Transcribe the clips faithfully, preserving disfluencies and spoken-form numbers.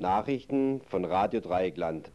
Nachrichten von Radio Dreieckland.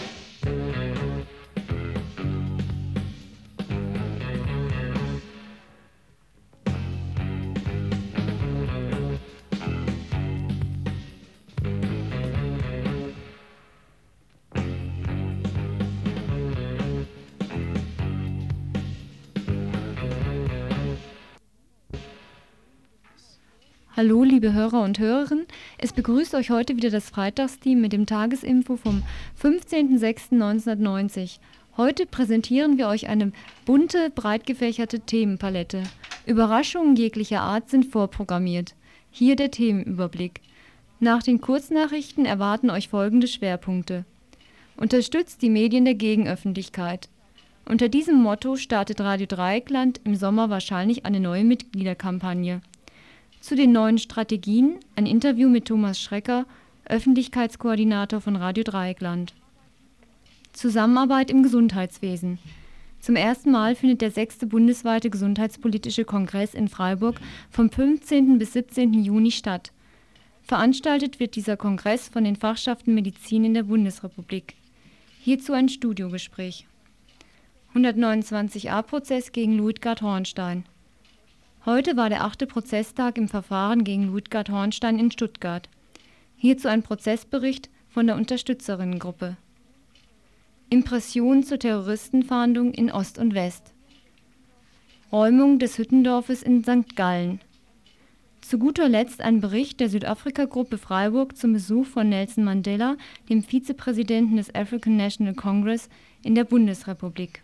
Hallo liebe Hörer und Hörerinnen, es begrüßt euch heute wieder das Freitagsteam mit dem Tagesinfo vom fünfzehnten sechsten neunzehnhundertneunzig. Heute präsentieren wir euch eine bunte, breit gefächerte Themenpalette. Überraschungen jeglicher Art sind vorprogrammiert. Hier der Themenüberblick. Nach den Kurznachrichten erwarten euch folgende Schwerpunkte. Unterstützt die Medien der Gegenöffentlichkeit. Unter diesem Motto startet Radio Dreieckland im Sommer wahrscheinlich eine neue Mitgliederkampagne. Zu den neuen Strategien ein Interview mit Thomas Schrecker, Öffentlichkeitskoordinator von Radio Dreieckland. Zusammenarbeit im Gesundheitswesen. Zum ersten Mal findet der sechste bundesweite gesundheitspolitische Kongress in Freiburg vom fünfzehnten bis siebzehnten Juni statt. Veranstaltet wird dieser Kongress von den Fachschaften Medizin in der Bundesrepublik. Hierzu ein Studiogespräch. hundertneunundzwanzig a-Prozess gegen Luitgard Hornstein. Heute war der achte Prozesstag im Verfahren gegen Luitgard Hornstein in Stuttgart. Hierzu ein Prozessbericht von der Unterstützerinnengruppe. Impressionen zur Terroristenfahndung in Ost und West. Räumung des Hüttendorfes in Sankt Gallen. Zu guter Letzt ein Bericht der Südafrika-Gruppe Freiburg zum Besuch von Nelson Mandela, dem Vizepräsidenten des African National Congress, in der Bundesrepublik.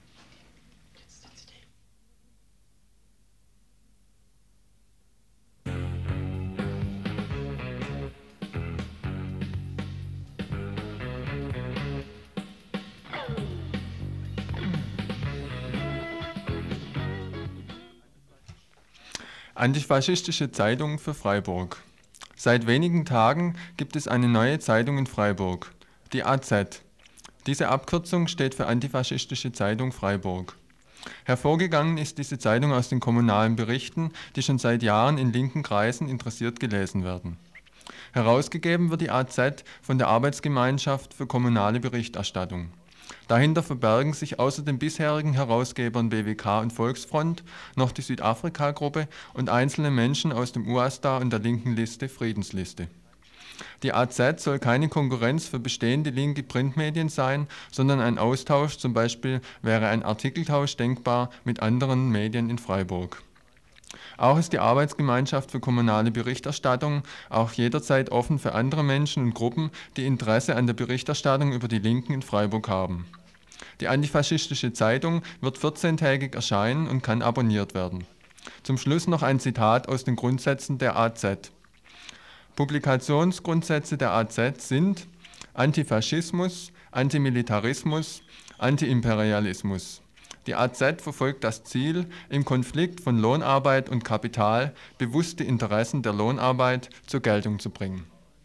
Antifaschistische Zeitung für Freiburg. Seit wenigen Tagen gibt es eine neue Zeitung in Freiburg, die A Z. Diese Abkürzung steht für Antifaschistische Zeitung Freiburg. Hervorgegangen ist diese Zeitung aus den kommunalen Berichten, die schon seit Jahren in linken Kreisen interessiert gelesen werden. Herausgegeben wird die A Z von der Arbeitsgemeinschaft für kommunale Berichterstattung. Dahinter verbergen sich außer den bisherigen Herausgebern B W K und Volksfront noch die Südafrika-Gruppe und einzelne Menschen aus dem U A S D A und der linken Liste Friedensliste. Die A Z soll keine Konkurrenz für bestehende linke Printmedien sein, sondern ein Austausch, zum Beispiel wäre ein Artikeltausch denkbar mit anderen Medien in Freiburg. Auch ist die Arbeitsgemeinschaft für kommunale Berichterstattung auch jederzeit offen für andere Menschen und Gruppen, die Interesse an der Berichterstattung über die Linken in Freiburg haben. Die Antifaschistische Zeitung wird vierzehntägig erscheinen und kann abonniert werden. Zum Schluss noch ein Zitat aus den Grundsätzen der A Z. Publikationsgrundsätze der A Z sind Antifaschismus, Antimilitarismus, Antiimperialismus. Die A Z verfolgt das Ziel, im Konflikt von Lohnarbeit und Kapital bewusst die Interessen der Lohnarbeit zur Geltung zu bringen.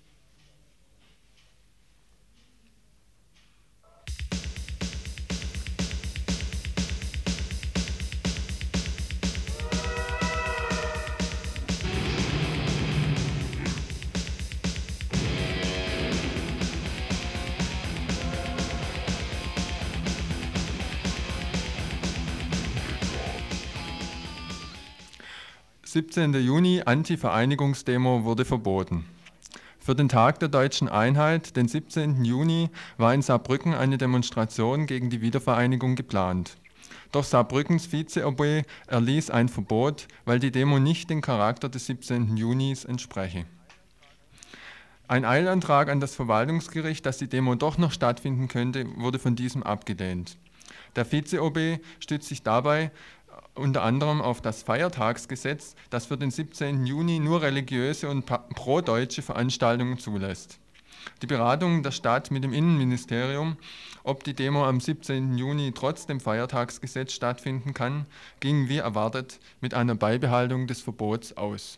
siebzehnten Juni Anti-Vereinigungsdemo wurde verboten. Für den Tag der Deutschen Einheit, den siebzehnten Juni, war in Saarbrücken eine Demonstration gegen die Wiedervereinigung geplant. Doch Saarbrückens Vize-O B erließ ein Verbot, weil die Demo nicht dem Charakter des siebzehnten Junis entspreche. Ein Eilantrag an das Verwaltungsgericht, dass die Demo doch noch stattfinden könnte, wurde von diesem abgelehnt. Der Vize-O B stützt sich dabei unter anderem auf das Feiertagsgesetz, das für den siebzehnten Juni nur religiöse und pro-deutsche Veranstaltungen zulässt. Die Beratungen der Stadt mit dem Innenministerium, ob die Demo am siebzehnten Juni trotz dem Feiertagsgesetz stattfinden kann, gingen wie erwartet mit einer Beibehaltung des Verbots aus.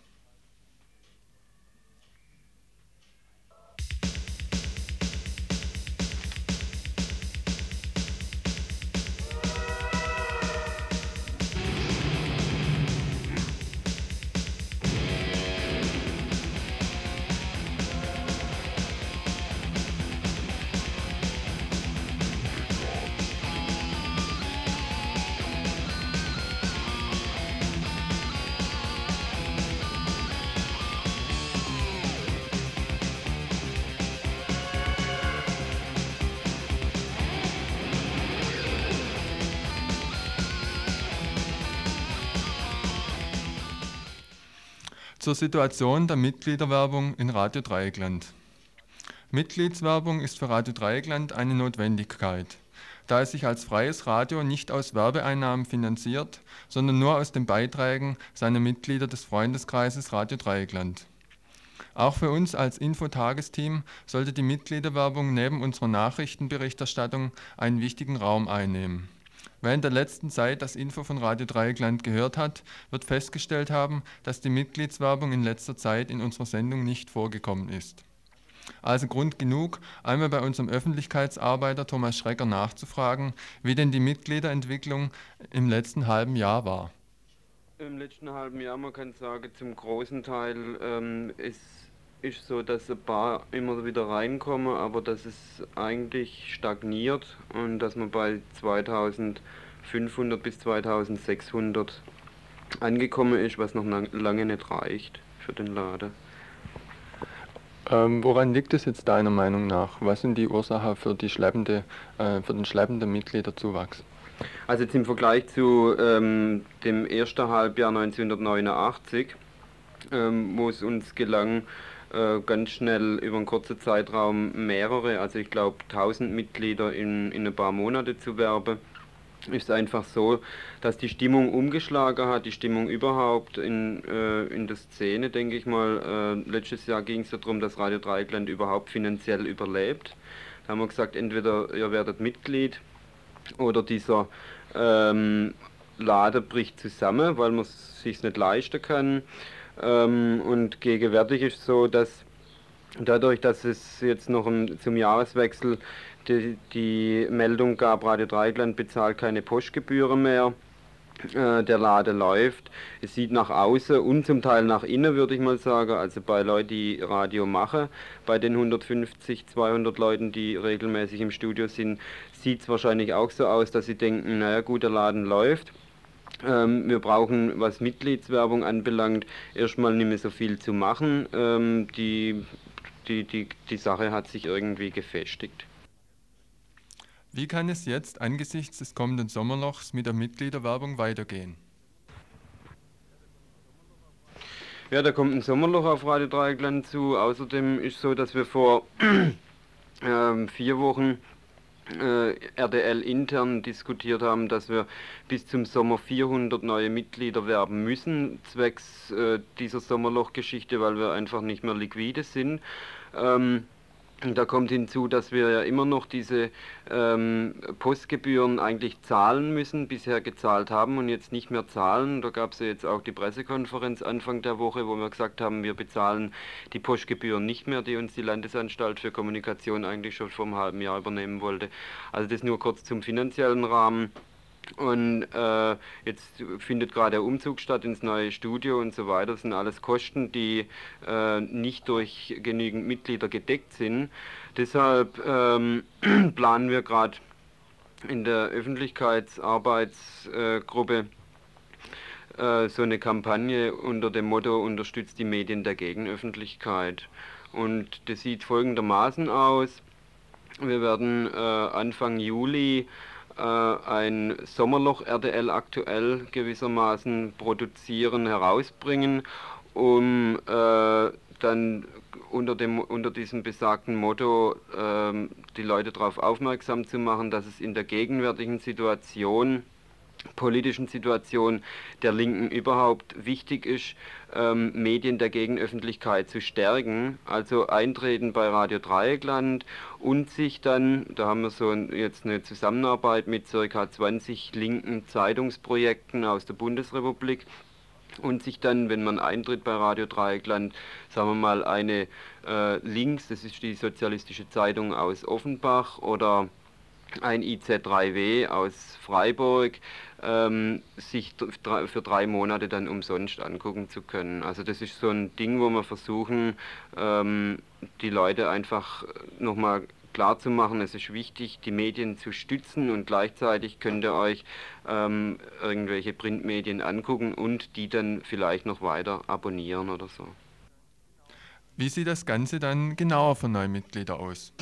Zur Situation der Mitgliederwerbung in Radio Dreieckland. Mitgliedswerbung ist für Radio Dreieckland eine Notwendigkeit, da es sich als freies Radio nicht aus Werbeeinnahmen finanziert, sondern nur aus den Beiträgen seiner Mitglieder des Freundeskreises Radio Dreieckland. Auch für uns als Info-Tagesteam sollte die Mitgliederwerbung neben unserer Nachrichtenberichterstattung einen wichtigen Raum einnehmen. Wer in der letzten Zeit das Info von Radio Dreieckland gehört hat, wird festgestellt haben, dass die Mitgliedswerbung in letzter Zeit in unserer Sendung nicht vorgekommen ist. Also Grund genug, einmal bei unserem Öffentlichkeitsarbeiter Thomas Schrecker nachzufragen, wie denn die Mitgliederentwicklung im letzten halben Jahr war. Im letzten halben Jahr, man kann sagen, zum großen Teil ähm, ist ist so, dass ein paar immer wieder reinkommen, aber dass es eigentlich stagniert und dass man bei zweitausendfünfhundert bis zweitausendsechshundert angekommen ist, was noch lange nicht reicht für den Laden. Ähm, woran liegt es jetzt deiner Meinung nach? Was sind die Ursachen für, die schleppende, äh, für den schleppenden Mitgliederzuwachs? Also jetzt im Vergleich zu ähm, dem ersten Halbjahr neunzehnhundertneunundachtzig, ähm, wo es uns gelang, ganz schnell über einen kurzen Zeitraum mehrere, also ich glaube tausend Mitglieder in, in ein paar Monate zu werben, ist einfach so, dass die Stimmung umgeschlagen hat, die Stimmung überhaupt in, äh, in der Szene, denke ich mal. Äh, letztes Jahr ging es darum, dass Radio Dreieckland überhaupt finanziell überlebt. Da haben wir gesagt, entweder ihr werdet Mitglied oder dieser ähm, Laden bricht zusammen, weil man es sich nicht leisten kann. Ähm, und gegenwärtig ist es so, dass dadurch, dass es jetzt noch ein, zum Jahreswechsel die, die Meldung gab, Radio Dreieckland bezahlt keine Postgebühren mehr, äh, der Laden läuft. Es sieht nach außen und zum Teil nach innen, würde ich mal sagen, also bei Leuten, die Radio machen, bei den hundertfünfzig, zweihundert Leuten, die regelmäßig im Studio sind, sieht es wahrscheinlich auch so aus, dass sie denken, naja gut, der Laden läuft. Ähm, wir brauchen, was Mitgliedswerbung anbelangt, erstmal nicht mehr so viel zu machen. Ähm, die, die, die, die Sache hat sich irgendwie gefestigt. Wie kann es jetzt angesichts des kommenden Sommerlochs mit der Mitgliederwerbung weitergehen? Ja, da kommt ein Sommerloch auf Radio Dreieckland zu. Außerdem ist es so, dass wir vor ähm, vier Wochen Äh, R D L intern diskutiert haben, dass wir bis zum Sommer vierhundert neue Mitglieder werben müssen, zwecks äh, dieser Sommerlochgeschichte, weil wir einfach nicht mehr liquide sind. Ähm, Da kommt hinzu, dass wir ja immer noch diese ähm, Postgebühren eigentlich zahlen müssen, bisher gezahlt haben und jetzt nicht mehr zahlen. Da gab es ja jetzt auch die Pressekonferenz Anfang der Woche, wo wir gesagt haben, wir bezahlen die Postgebühren nicht mehr, die uns die Landesanstalt für Kommunikation eigentlich schon vor einem halben Jahr übernehmen wollte. Also das nur kurz zum finanziellen Rahmen. Und äh, jetzt findet gerade der Umzug statt ins neue Studio und so weiter. Das sind alles Kosten, die äh, nicht durch genügend Mitglieder gedeckt sind. Deshalb ähm, planen wir gerade in der Öffentlichkeitsarbeitsgruppe äh, so eine Kampagne unter dem Motto „Unterstützt die Medien der Gegenöffentlichkeit". Und das sieht folgendermaßen aus. Wir werden äh, Anfang Juli ein Sommerloch R D L aktuell gewissermaßen produzieren, herausbringen, um äh, dann unter, dem, unter diesem besagten Motto äh, die Leute darauf aufmerksam zu machen, dass es in der gegenwärtigen Situation, politischen Situation der Linken überhaupt wichtig ist, ähm, Medien der Gegenöffentlichkeit zu stärken, also eintreten bei Radio Dreieckland und sich dann, da haben wir so jetzt eine Zusammenarbeit mit ca. zwanzig linken Zeitungsprojekten aus der Bundesrepublik, und sich dann, wenn man eintritt bei Radio Dreieckland, sagen wir mal eine äh, links, das ist die Sozialistische Zeitung aus Offenbach, oder ein I Z drei W aus Freiburg, ähm, sich für drei Monate dann umsonst angucken zu können. Also das ist so ein Ding, wo wir versuchen, ähm, die Leute einfach nochmal klar zu machen, es ist wichtig, die Medien zu stützen, und gleichzeitig könnt ihr euch ähm, irgendwelche Printmedien angucken und die dann vielleicht noch weiter abonnieren oder so. Wie sieht das Ganze dann genauer für neue Mitglieder aus?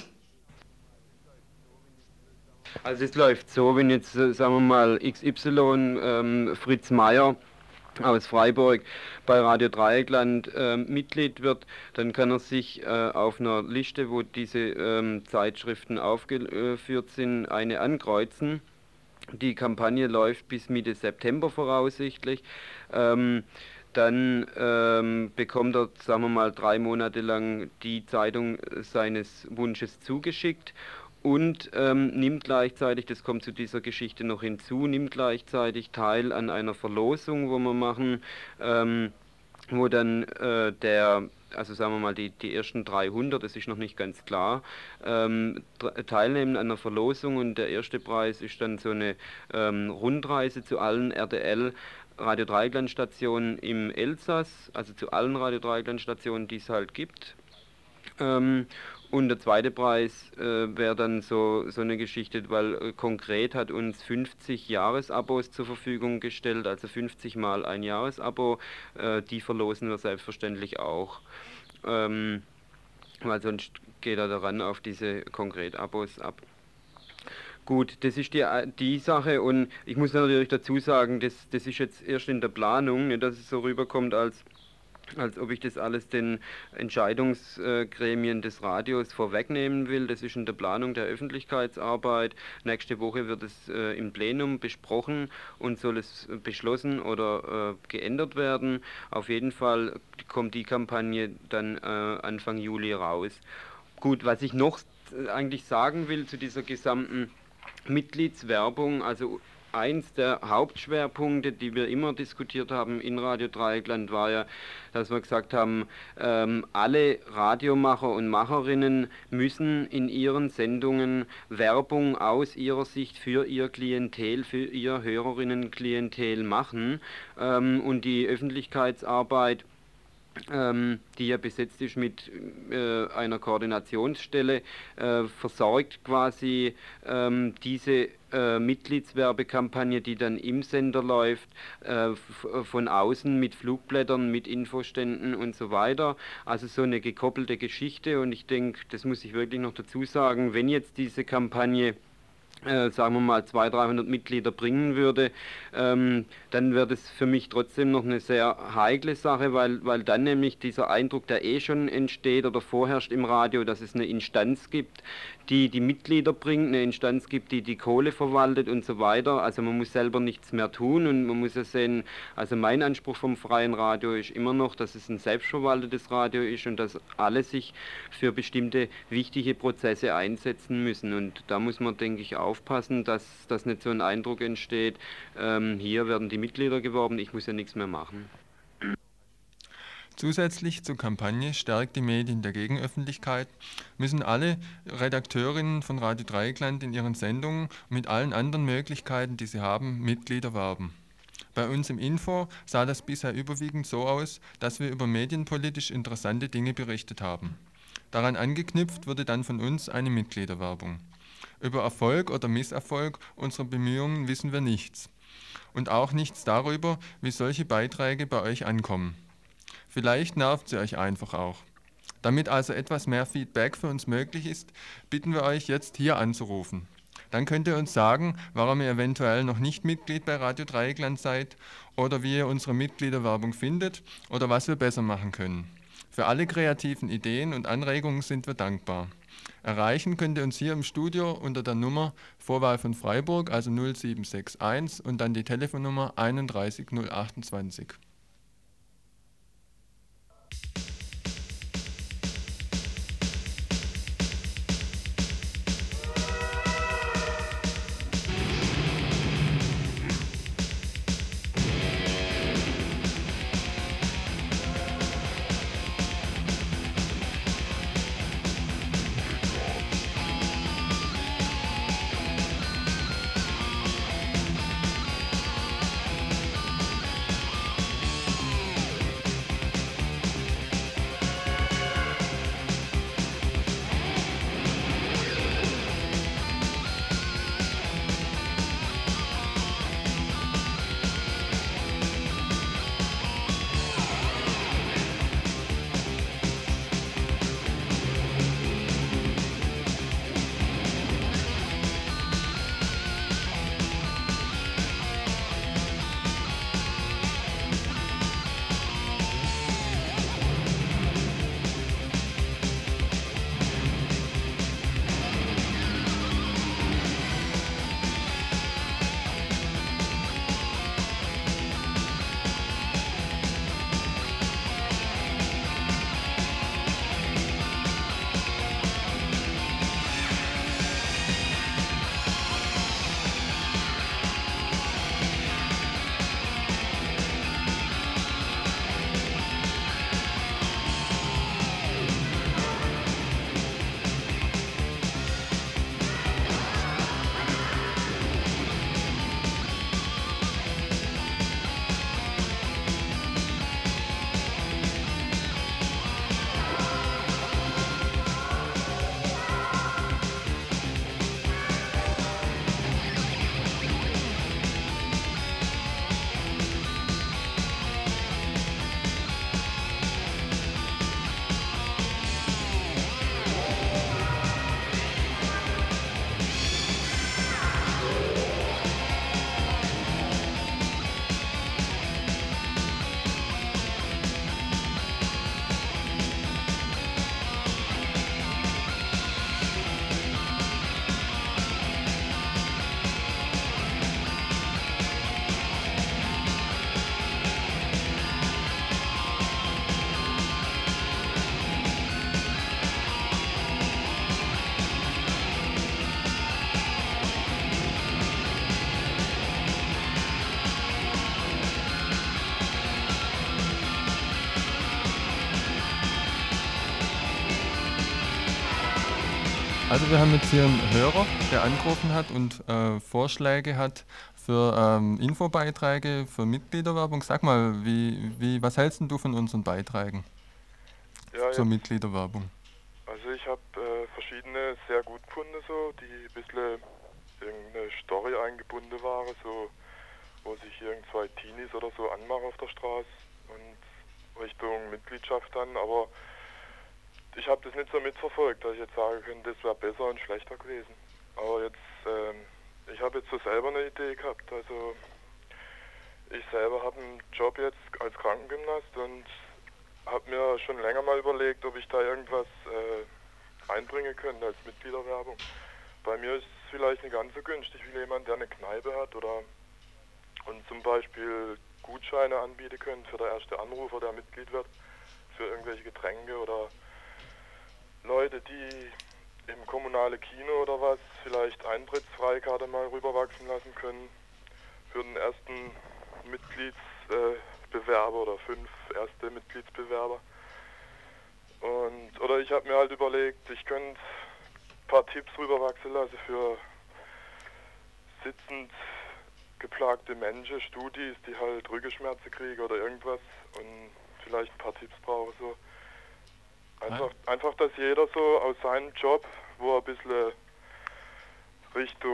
Also es läuft so, wenn jetzt, sagen wir mal, X Y, ähm, Fritz Meier, aus Freiburg bei Radio Dreieckland äh, Mitglied wird, dann kann er sich äh, auf einer Liste, wo diese ähm, Zeitschriften aufgeführt sind, eine ankreuzen. Die Kampagne läuft bis Mitte September voraussichtlich. Ähm, dann ähm, bekommt er, sagen wir mal, drei Monate lang die Zeitung seines Wunsches zugeschickt und ähm, nimmt gleichzeitig, das kommt zu dieser Geschichte noch hinzu, nimmt gleichzeitig teil an einer Verlosung, wo wir machen, ähm, wo dann äh, der, also sagen wir mal, die, die ersten dreihundert, das ist noch nicht ganz klar, ähm, teilnehmen an einer Verlosung, und der erste Preis ist dann so eine ähm, Rundreise zu allen R D L Radio Dreieckland Stationen im Elsass, also zu allen Radio Dreieckland Stationen, die es halt gibt. Ähm, und der zweite Preis äh, wäre dann so, so eine Geschichte, weil äh, konkret hat uns fünfzig Jahresabos zur Verfügung gestellt, also fünfzig mal ein Jahresabo, äh, die verlosen wir selbstverständlich auch. Ähm, weil sonst geht er daran auf diese Konkret-Abos ab. Gut, das ist die, die Sache, und ich muss natürlich dazu sagen, das, das ist jetzt erst in der Planung, nicht, dass es so rüberkommt, als als ob ich das alles den Entscheidungsgremien des Radios vorwegnehmen will. Das ist in der Planung der Öffentlichkeitsarbeit. Nächste Woche wird es äh, im Plenum besprochen und soll es beschlossen oder äh, geändert werden. Auf jeden Fall kommt die Kampagne dann äh, Anfang Juli raus. Gut, was ich noch eigentlich sagen will zu dieser gesamten Mitgliedswerbung, also eins der Hauptschwerpunkte, die wir immer diskutiert haben in Radio Dreieckland, war ja, dass wir gesagt haben, ähm, alle Radiomacher und Macherinnen müssen in ihren Sendungen Werbung aus ihrer Sicht für ihr Klientel, für ihr Hörerinnenklientel machen, ähm, und die Öffentlichkeitsarbeit, Ähm, die ja besetzt ist mit äh, einer Koordinationsstelle, äh, versorgt quasi ähm, diese äh, Mitgliedswerbekampagne, die dann im Sender läuft, äh, von außen mit Flugblättern, mit Infoständen und so weiter. Also so eine gekoppelte Geschichte, und ich denke, das muss ich wirklich noch dazu sagen, wenn jetzt diese Kampagne Äh, sagen wir mal zweihundert, dreihundert Mitglieder bringen würde, ähm, dann wäre das für mich trotzdem noch eine sehr heikle Sache, weil, weil dann nämlich dieser Eindruck, der eh schon entsteht oder vorherrscht im Radio, dass es eine Instanz gibt, die die Mitglieder bringt, eine Instanz gibt, die die Kohle verwaltet und so weiter. Also man muss selber nichts mehr tun, und man muss ja sehen, also mein Anspruch vom freien Radio ist immer noch, dass es ein selbstverwaltetes Radio ist und dass alle sich für bestimmte wichtige Prozesse einsetzen müssen, und da muss man, denke ich, aufpassen, dass, dass nicht so ein Eindruck entsteht, ähm, hier werden die Mitglieder geworben, ich muss ja nichts mehr machen. Zusätzlich zur Kampagne Stärkt die Medien der Gegenöffentlichkeit müssen alle Redakteurinnen von Radio Dreieckland in ihren Sendungen und mit allen anderen Möglichkeiten, die sie haben, Mitglieder werben. Bei uns im Info sah das bisher überwiegend so aus, dass wir über medienpolitisch interessante Dinge berichtet haben. Daran angeknüpft wurde dann von uns eine Mitgliederwerbung. Über Erfolg oder Misserfolg unserer Bemühungen wissen wir nichts. Und auch nichts darüber, wie solche Beiträge bei euch ankommen. Vielleicht nervt sie euch einfach auch. Damit also etwas mehr Feedback für uns möglich ist, bitten wir euch jetzt hier anzurufen. Dann könnt ihr uns sagen, warum ihr eventuell noch nicht Mitglied bei Radio Dreieckland seid oder wie ihr unsere Mitgliederwerbung findet oder was wir besser machen können. Für alle kreativen Ideen und Anregungen sind wir dankbar. Erreichen könnt ihr uns hier im Studio unter der Nummer Vorwahl von Freiburg, also null sieben sechs eins, und dann die Telefonnummer einunddreißig null achtundzwanzig. Also wir haben jetzt hier einen Hörer, der angerufen hat und äh, Vorschläge hat für ähm, Infobeiträge, für Mitgliederwerbung. Sag mal, wie, wie, was hältst denn du von unseren Beiträgen Ja, zur jetzt, Mitgliederwerbung? also ich habe äh, verschiedene sehr gut gefunden, so, die ein bisschen irgendeine Story eingebunden waren, so, wo sich irgend zwei Teenies oder so anmachen auf der Straße und Richtung Mitgliedschaft dann, aber ich habe das nicht so mitverfolgt, dass ich jetzt sagen könnte, das wäre besser und schlechter gewesen. Aber jetzt, ähm, ich habe jetzt so selber eine Idee gehabt, also ich selber habe einen Job jetzt als Krankengymnast und habe mir schon länger mal überlegt, ob ich da irgendwas äh, einbringen könnte als Mitgliederwerbung. Bei mir ist es vielleicht nicht ganz so günstig wie jemand, der eine Kneipe hat oder und zum Beispiel Gutscheine anbieten können für der erste Anrufer, der Mitglied wird, für irgendwelche Getränke oder Leute, die im kommunale Kino oder was vielleicht Eintrittsfreikarte mal rüberwachsen lassen können für den ersten Mitgliedsbewerber äh, oder fünf erste Mitgliedsbewerber. Und oder ich habe mir halt überlegt, ich könnte ein paar Tipps rüberwachsen lassen für sitzend geplagte Menschen, Studis, die halt Rückenschmerzen kriegen oder irgendwas und vielleicht ein paar Tipps brauchen so. Einfach, einfach, dass jeder so aus seinem Job, wo er ein bisschen Richtung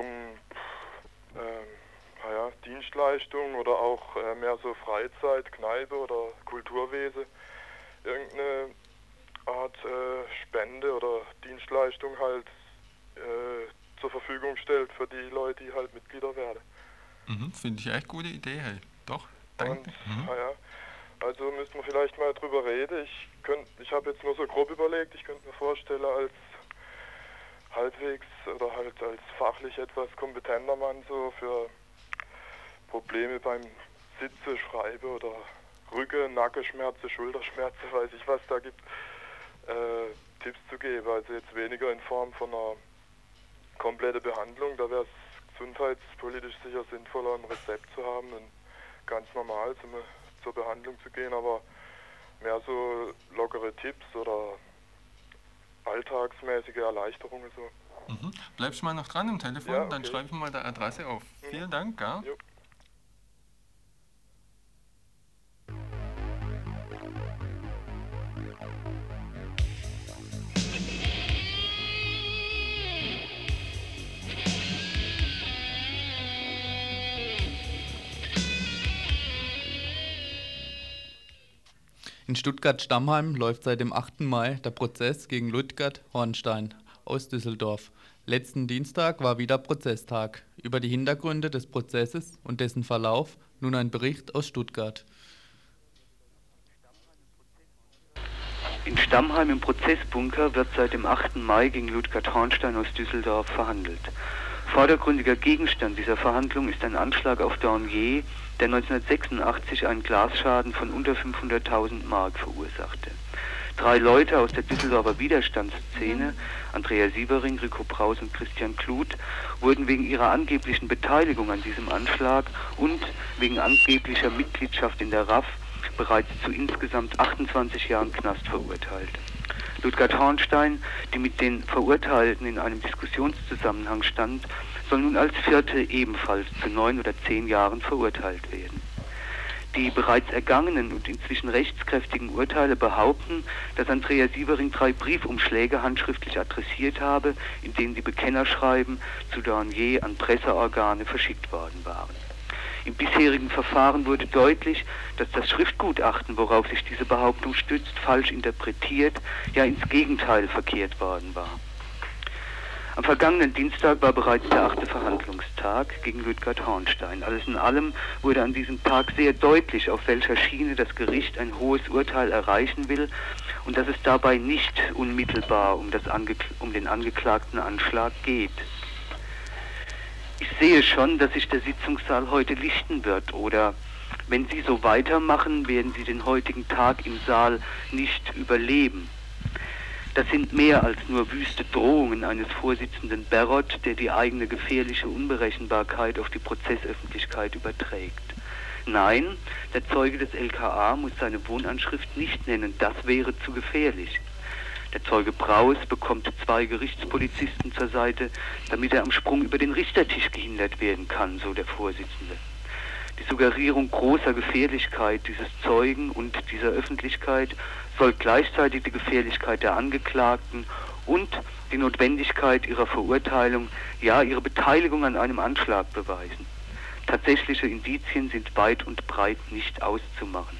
äh, naja, Dienstleistung oder auch äh, mehr so Freizeit, Kneipe oder Kulturwesen, irgendeine Art äh, Spende oder Dienstleistung halt äh, zur Verfügung stellt für die Leute, die halt Mitglieder werden. Mhm, finde ich echt gute Idee, hey. Doch, danke. Und, mhm. naja, also müssen wir vielleicht mal drüber reden. Ich könnt, ich habe jetzt nur so grob überlegt, ich könnte mir vorstellen, als halbwegs oder halt als fachlich etwas kompetenter Mann so für Probleme beim Sitzen, Schreiben oder Rücken, Nackenschmerzen, Schulterschmerzen, weiß ich was da gibt, äh, Tipps zu geben. Also jetzt weniger in Form von einer kompletten Behandlung, da wäre es gesundheitspolitisch sicher sinnvoller, ein Rezept zu haben und ganz normal zum zur Behandlung zu gehen, aber mehr so lockere Tipps oder alltagsmäßige Erleichterungen so. Mhm. Bleibst du mal noch dran am Telefon, Ja, okay. Dann schreibe ich mal die Adresse auf. Mhm. Vielen Dank, ja. Jo. In Stuttgart-Stammheim läuft seit dem achten Mai der Prozess gegen Ludgert Hornstein aus Düsseldorf. Letzten Dienstag war wieder Prozesstag. Über die Hintergründe des Prozesses und dessen Verlauf nun ein Bericht aus Stuttgart. In Stammheim im Prozessbunker wird seit dem achten Mai gegen Ludgert Hornstein aus Düsseldorf verhandelt. Vordergründiger Gegenstand dieser Verhandlung ist ein Anschlag auf Dornier, der neunzehnhundertsechsundachtzig einen Glasschaden von unter fünfhunderttausend Mark verursachte. Drei Leute aus der Düsseldorfer Widerstandsszene, Andrea Sievering, Rico Braus und Christian Kluth, wurden wegen ihrer angeblichen Beteiligung an diesem Anschlag und wegen angeblicher Mitgliedschaft in der R A F bereits zu insgesamt achtundzwanzig Jahren Knast verurteilt. Ludgert Hornstein, die mit den Verurteilten in einem Diskussionszusammenhang stand, soll nun als Vierte ebenfalls zu neun oder zehn Jahren verurteilt werden. Die bereits ergangenen und inzwischen rechtskräftigen Urteile behaupten, dass Andrea Sievering drei Briefumschläge handschriftlich adressiert habe, in denen die Bekennerschreiben zu Dornier an Presseorgane verschickt worden waren. Im bisherigen Verfahren wurde deutlich, dass das Schriftgutachten, worauf sich diese Behauptung stützt, falsch interpretiert, ja ins Gegenteil verkehrt worden war. Am vergangenen Dienstag war bereits der achte Verhandlungstag gegen Ludgert Hornstein. Alles in allem wurde an diesem Tag sehr deutlich, auf welcher Schiene das Gericht ein hohes Urteil erreichen will und dass es dabei nicht unmittelbar um, das Ange- um den angeklagten Anschlag geht. Ich sehe schon, dass sich der Sitzungssaal heute lichten wird, oder wenn Sie so weitermachen, werden Sie den heutigen Tag im Saal nicht überleben. Das sind mehr als nur wüste Drohungen eines Vorsitzenden Berrott, der die eigene gefährliche Unberechenbarkeit auf die Prozessöffentlichkeit überträgt. Nein, der Zeuge des L K A muss seine Wohnanschrift nicht nennen, das wäre zu gefährlich. Der Zeuge Braus bekommt zwei Gerichtspolizisten zur Seite, damit er am Sprung über den Richtertisch gehindert werden kann, so der Vorsitzende. Die Suggerierung großer Gefährlichkeit dieses Zeugen und dieser Öffentlichkeit soll gleichzeitig die Gefährlichkeit der Angeklagten und die Notwendigkeit ihrer Verurteilung, ja ihre Beteiligung an einem Anschlag beweisen. Tatsächliche Indizien sind weit und breit nicht auszumachen.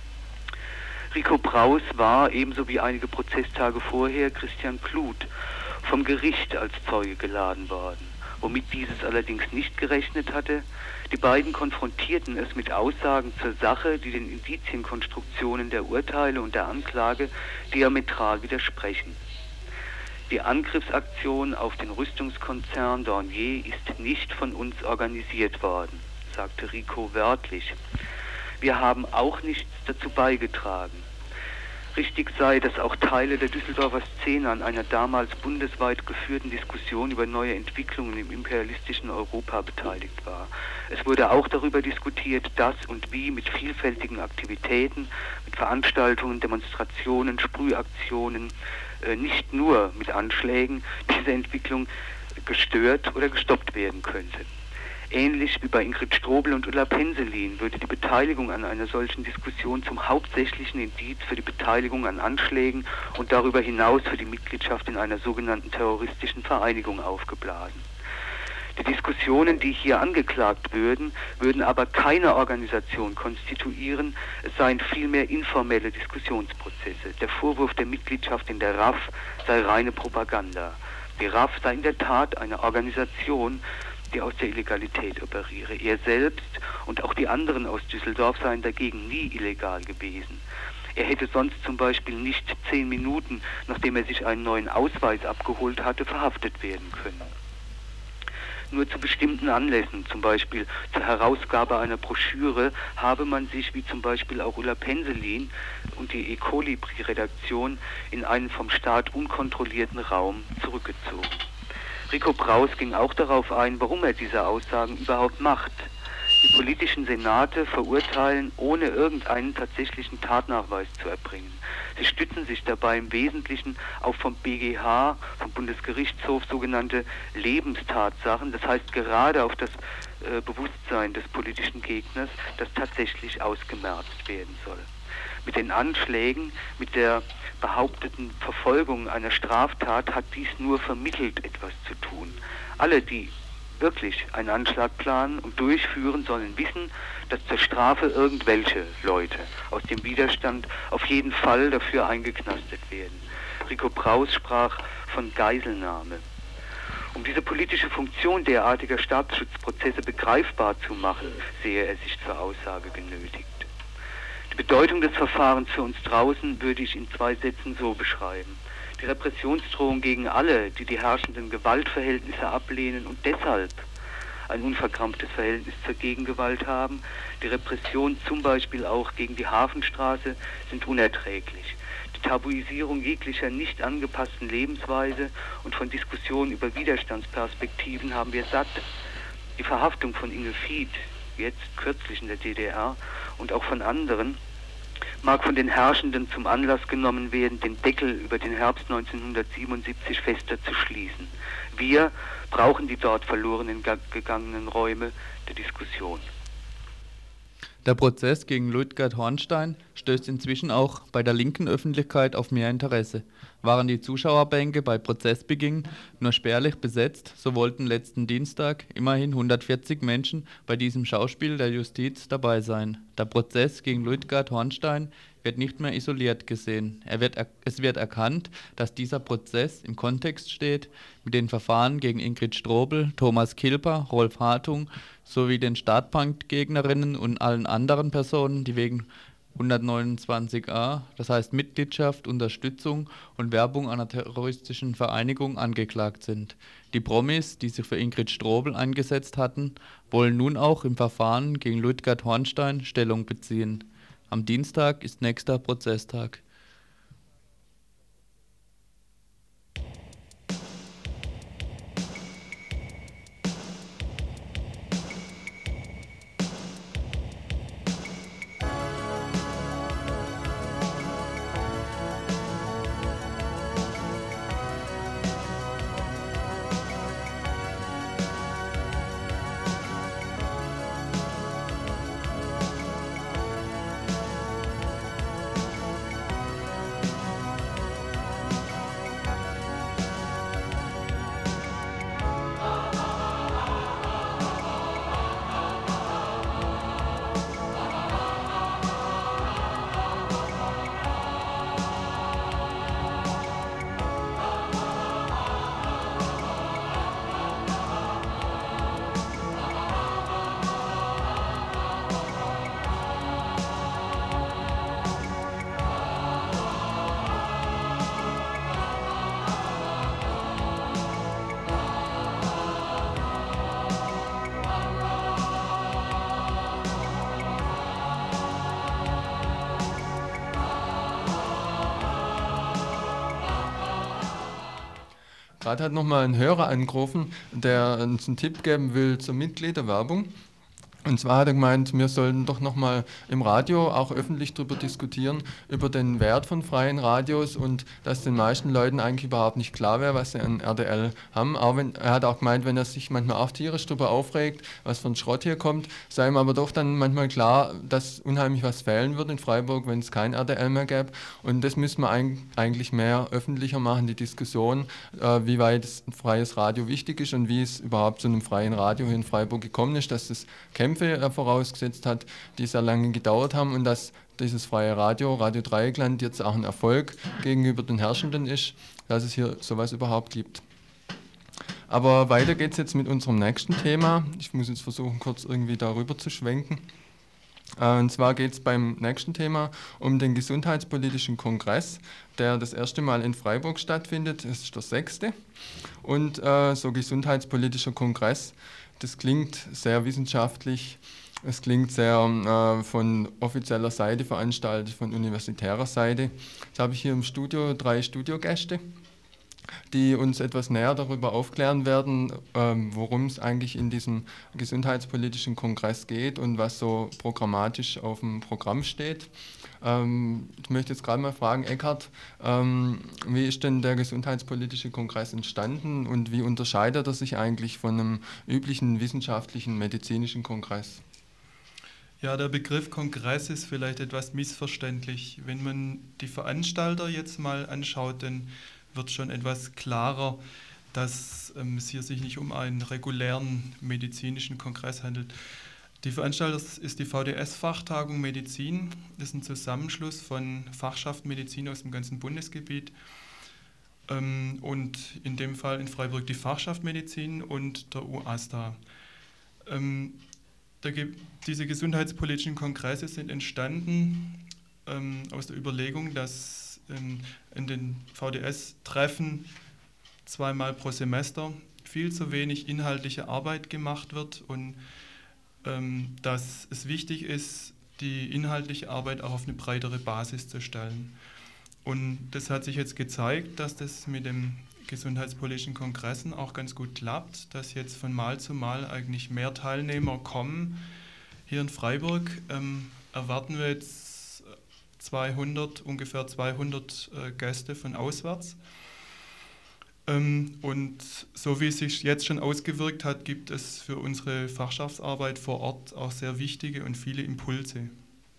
Rico Braus war, ebenso wie einige Prozesstage vorher, Christian Kluth, vom Gericht als Zeuge geladen worden, womit dieses allerdings nicht gerechnet hatte. Die beiden konfrontierten es mit Aussagen zur Sache, die den Indizienkonstruktionen der Urteile und der Anklage diametral widersprechen. Die Angriffsaktion auf den Rüstungskonzern Dornier ist nicht von uns organisiert worden, sagte Rico wörtlich. Wir haben auch nichts dazu beigetragen. Richtig sei, dass auch Teile der Düsseldorfer Szene an einer damals bundesweit geführten Diskussion über neue Entwicklungen im imperialistischen Europa beteiligt war. Es wurde auch darüber diskutiert, dass und wie mit vielfältigen Aktivitäten, mit Veranstaltungen, Demonstrationen, Sprühaktionen, äh, nicht nur mit Anschlägen, diese Entwicklung gestört oder gestoppt werden könnte. Ähnlich wie bei Ingrid Strobel und Ulla Penselin würde die Beteiligung an einer solchen Diskussion zum hauptsächlichen Indiz für die Beteiligung an Anschlägen und darüber hinaus für die Mitgliedschaft in einer sogenannten terroristischen Vereinigung aufgeblasen. Die Diskussionen, die hier angeklagt würden, würden aber keine Organisation konstituieren, es seien vielmehr informelle Diskussionsprozesse. Der Vorwurf der Mitgliedschaft in der R A F sei reine Propaganda. Die R A F sei in der Tat eine Organisation, die aus der Illegalität operiere. Er selbst und auch die anderen aus Düsseldorf seien dagegen nie illegal gewesen. Er hätte sonst zum Beispiel nicht zehn Minuten, nachdem er sich einen neuen Ausweis abgeholt hatte, verhaftet werden können. Nur zu bestimmten Anlässen, zum Beispiel zur Herausgabe einer Broschüre, habe man sich, wie zum Beispiel auch Ulla Penselin und die Ecolibri-Redaktion, in einen vom Staat unkontrollierten Raum zurückgezogen. Rico Braus ging auch darauf ein, warum er diese Aussagen überhaupt macht. Die politischen Senate verurteilen, ohne irgendeinen tatsächlichen Tatnachweis zu erbringen. Sie stützen sich dabei im Wesentlichen auf vom B G H, vom Bundesgerichtshof, sogenannte Lebenstatsachen, das heißt gerade auf das äh, Bewusstsein des politischen Gegners, das tatsächlich ausgemerzt werden soll. Mit den Anschlägen, mit der behaupteten Verfolgung einer Straftat hat dies nur vermittelt etwas zu tun. Alle, die wirklich einen Anschlag planen und durchführen, sollen wissen, dass zur Strafe irgendwelche Leute aus dem Widerstand auf jeden Fall dafür eingeknastet werden. Rico Braus sprach von Geiselnahme. Um diese politische Funktion derartiger Staatsschutzprozesse begreifbar zu machen, sehe er sich zur Aussage genötigt. Die Bedeutung des Verfahrens für uns draußen würde ich in zwei Sätzen so beschreiben. Die Repressionsdrohung gegen alle, die die herrschenden Gewaltverhältnisse ablehnen und deshalb ein unverkrampftes Verhältnis zur Gegengewalt haben, die Repression zum Beispiel auch gegen die Hafenstraße, sind unerträglich. Die Tabuisierung jeglicher nicht angepassten Lebensweise und von Diskussionen über Widerstandsperspektiven haben wir satt. Die Verhaftung von Inge Fied, jetzt kürzlich in der D D R, und auch von anderen, mag von den Herrschenden zum Anlass genommen werden, den Deckel über den Herbst neunzehnhundertsiebenundsiebzig fester zu schließen. Wir brauchen die dort verloren gegangenen Räume der Diskussion. Der Prozess gegen Ludgard Hornstein stößt inzwischen auch bei der linken Öffentlichkeit auf mehr Interesse. Waren die Zuschauerbänke bei Prozessbeginn nur spärlich besetzt, so wollten letzten Dienstag immerhin hundertvierzig Menschen bei diesem Schauspiel der Justiz dabei sein. Der Prozess gegen Ludgard Hornstein wird nicht mehr isoliert gesehen. Er wird er- es wird erkannt, dass dieser Prozess im Kontext steht mit den Verfahren gegen Ingrid Strobel, Thomas Kilper, Rolf Hartung sowie den Startpunkt-Gegnerinnen und allen anderen Personen, die wegen hundertneunundzwanzig a, das heißt Mitgliedschaft, Unterstützung und Werbung einer terroristischen Vereinigung, angeklagt sind. Die Promis, die sich für Ingrid Strobel eingesetzt hatten, wollen nun auch im Verfahren gegen Ludgard Hornstein Stellung beziehen. Am Dienstag ist nächster Prozesstag. Gerade hat nochmal ein Hörer angerufen, der uns einen Tipp geben will zur Mitgliederwerbung. Und zwar hat er gemeint, wir sollten doch nochmal im Radio auch öffentlich darüber diskutieren, über den Wert von freien Radios und dass den meisten Leuten eigentlich überhaupt nicht klar wäre, was sie an R D L haben. Auch wenn, er hat auch gemeint, wenn er sich manchmal auch tierisch darüber aufregt, was von Schrott hier kommt, sei ihm aber doch dann manchmal klar, dass unheimlich was fehlen wird in Freiburg, wenn es kein R D L mehr gäbe. Und das müssen wir eigentlich mehr öffentlicher machen, die Diskussion, äh, wie weit ein freies Radio wichtig ist und wie es überhaupt zu einem freien Radio hier in Freiburg gekommen ist, dass das Kämpfe vorausgesetzt hat, die sehr lange gedauert haben und dass dieses freie Radio, Radio Dreieckland, jetzt auch ein Erfolg gegenüber den Herrschenden ist, dass es hier sowas überhaupt gibt. Aber weiter geht es jetzt mit unserem nächsten Thema. Ich muss jetzt versuchen, kurz irgendwie darüber zu schwenken. Und zwar geht es beim nächsten Thema um den Gesundheitspolitischen Kongress, der das erste Mal in Freiburg stattfindet. Das ist der sechste. Und äh, so gesundheitspolitischer Kongress, das klingt sehr wissenschaftlich, es klingt sehr äh, von offizieller Seite veranstaltet, von universitärer Seite. Jetzt habe ich hier im Studio drei Studiogäste, die uns etwas näher darüber aufklären werden, ähm, worum es eigentlich in diesem gesundheitspolitischen Kongress geht und was so programmatisch auf dem Programm steht. Ähm, ich möchte jetzt gerade mal fragen, Eckhard, ähm, wie ist denn der gesundheitspolitische Kongress entstanden und wie unterscheidet er sich eigentlich von einem üblichen wissenschaftlichen, medizinischen Kongress? Ja, der Begriff Kongress ist vielleicht etwas missverständlich. Wenn man die Veranstalter jetzt mal anschaut, dann wird schon etwas klarer, dass ähm, es hier sich nicht um einen regulären medizinischen Kongress handelt. Die Veranstalter ist die V D S-Fachtagung Medizin. Das ist ein Zusammenschluss von Fachschaften Medizin aus dem ganzen Bundesgebiet ähm, und in dem Fall in Freiburg die Fachschaft Medizin und der U A S T A. Ähm, da gibt, diese gesundheitspolitischen Kongresse sind entstanden ähm, aus der Überlegung, dass ähm, in den V D S-Treffen zweimal pro Semester viel zu wenig inhaltliche Arbeit gemacht wird und ähm, dass es wichtig ist, die inhaltliche Arbeit auch auf eine breitere Basis zu stellen. Und das hat sich jetzt gezeigt, dass das mit dem gesundheitspolitischen Kongressen auch ganz gut klappt, dass jetzt von Mal zu Mal eigentlich mehr Teilnehmer kommen. Hier in Freiburg ähm, erwarten wir jetzt zweihundert, ungefähr zweihundert äh, Gäste von auswärts. Ähm, und so wie es sich jetzt schon ausgewirkt hat, gibt es für unsere Fachschaftsarbeit vor Ort auch sehr wichtige und viele Impulse.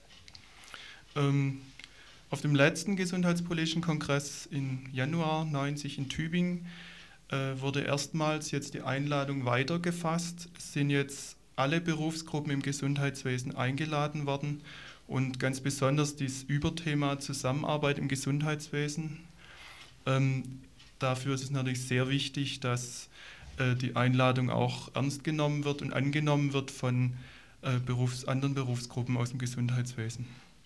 Ähm, Auf dem letzten gesundheitspolitischen Kongress im Januar neunzig in Tübingen äh, wurde erstmals jetzt die Einladung weitergefasst. Es sind jetzt alle Berufsgruppen im Gesundheitswesen eingeladen worden und ganz besonders dieses Überthema Zusammenarbeit im Gesundheitswesen. Ähm, dafür ist es natürlich sehr wichtig, dass äh, die Einladung auch ernst genommen wird und angenommen wird von äh, Berufs-, anderen Berufsgruppen aus dem Gesundheitswesen.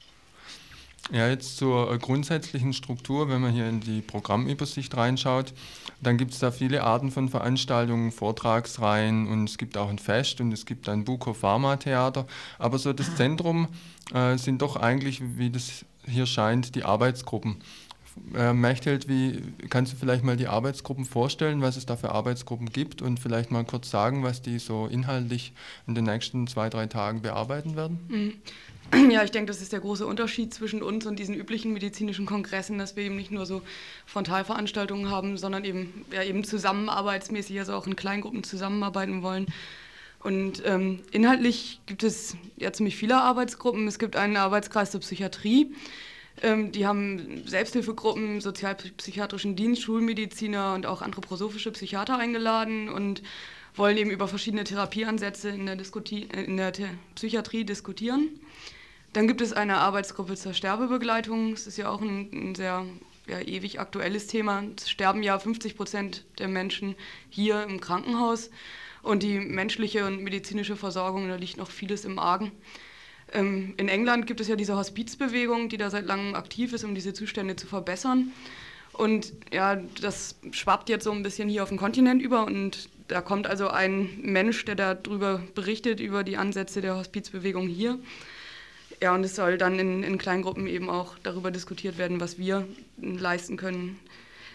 Ja, jetzt zur grundsätzlichen Struktur, wenn man hier in die Programmübersicht reinschaut, dann gibt es da viele Arten von Veranstaltungen, Vortragsreihen und es gibt auch ein Fest und es gibt ein Buko Pharma Theater, aber so das Zentrum äh, sind doch eigentlich, wie das hier scheint, die Arbeitsgruppen. Äh, Mechthild, wie kannst du vielleicht mal die Arbeitsgruppen vorstellen, was es da für Arbeitsgruppen gibt und vielleicht mal kurz sagen, was die so inhaltlich in den nächsten zwei, drei Tagen bearbeiten werden? Mhm. Ja, ich denke, das ist der große Unterschied zwischen uns und diesen üblichen medizinischen Kongressen, dass wir eben nicht nur so Frontalveranstaltungen haben, sondern eben, ja, eben zusammenarbeitsmäßig, also auch in Kleingruppen zusammenarbeiten wollen. Und ähm, inhaltlich gibt es ja ziemlich viele Arbeitsgruppen. Es gibt einen Arbeitskreis der Psychiatrie. Ähm, die haben Selbsthilfegruppen, sozialpsychiatrischen Dienst, Schulmediziner und auch anthroposophische Psychiater eingeladen und wollen eben über verschiedene Therapieansätze in der, Diskuti- in der The- Psychiatrie diskutieren. Dann gibt es eine Arbeitsgruppe zur Sterbebegleitung. Das ist ja auch ein, ein sehr ja, ewig aktuelles Thema. Es sterben ja fünfzig Prozent der Menschen hier im Krankenhaus. Und die menschliche und medizinische Versorgung, da liegt noch vieles im Argen. Ähm, in England gibt es ja diese Hospizbewegung, die da seit langem aktiv ist, um diese Zustände zu verbessern. Und ja, das schwappt jetzt so ein bisschen hier auf den Kontinent über und da kommt also ein Mensch, der darüber berichtet, über die Ansätze der Hospizbewegung hier. Ja, und es soll dann in, in Kleingruppen eben auch darüber diskutiert werden, was wir leisten können.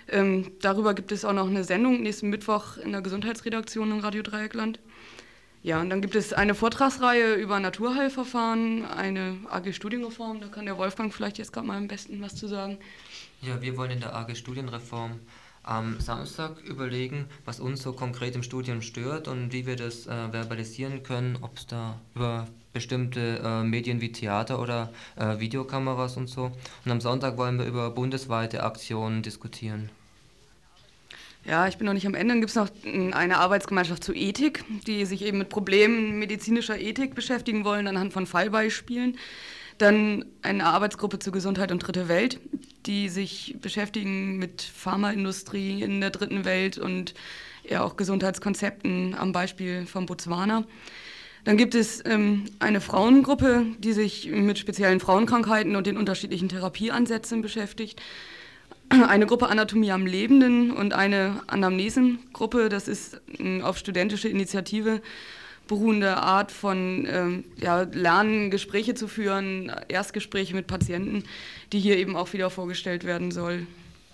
Ähm, darüber gibt es auch noch eine Sendung nächsten Mittwoch in der Gesundheitsredaktion im Radio Dreieckland. Ja, und dann gibt es eine Vortragsreihe über Naturheilverfahren, eine A G-Studienreform, da kann der Wolfgang vielleicht jetzt gerade mal am besten was zu sagen. Ja, wir wollen in der A G-Studienreform am Samstag überlegen, was uns so konkret im Studium stört und wie wir das äh, verbalisieren können, ob es da über bestimmte äh, Medien wie Theater oder äh, Videokameras und so. Und am Sonntag wollen wir über bundesweite Aktionen diskutieren. Ja, ich bin noch nicht am Ende. Dann gibt es noch eine Arbeitsgemeinschaft zu Ethik, die sich eben mit Problemen medizinischer Ethik beschäftigen wollen, anhand von Fallbeispielen. Dann eine Arbeitsgruppe zur Gesundheit und Dritte Welt, die sich beschäftigen mit Pharmaindustrie in der Dritten Welt und ja auch Gesundheitskonzepten am Beispiel von Botswana. Dann gibt es ähm, eine Frauengruppe, die sich mit speziellen Frauenkrankheiten und den unterschiedlichen Therapieansätzen beschäftigt. Eine Gruppe Anatomie am Lebenden und eine Anamnesengruppe, das ist eine auf studentische Initiative beruhende Art von ähm, ja, Lernen, Gespräche zu führen, Erstgespräche mit Patienten, die hier eben auch wieder vorgestellt werden soll.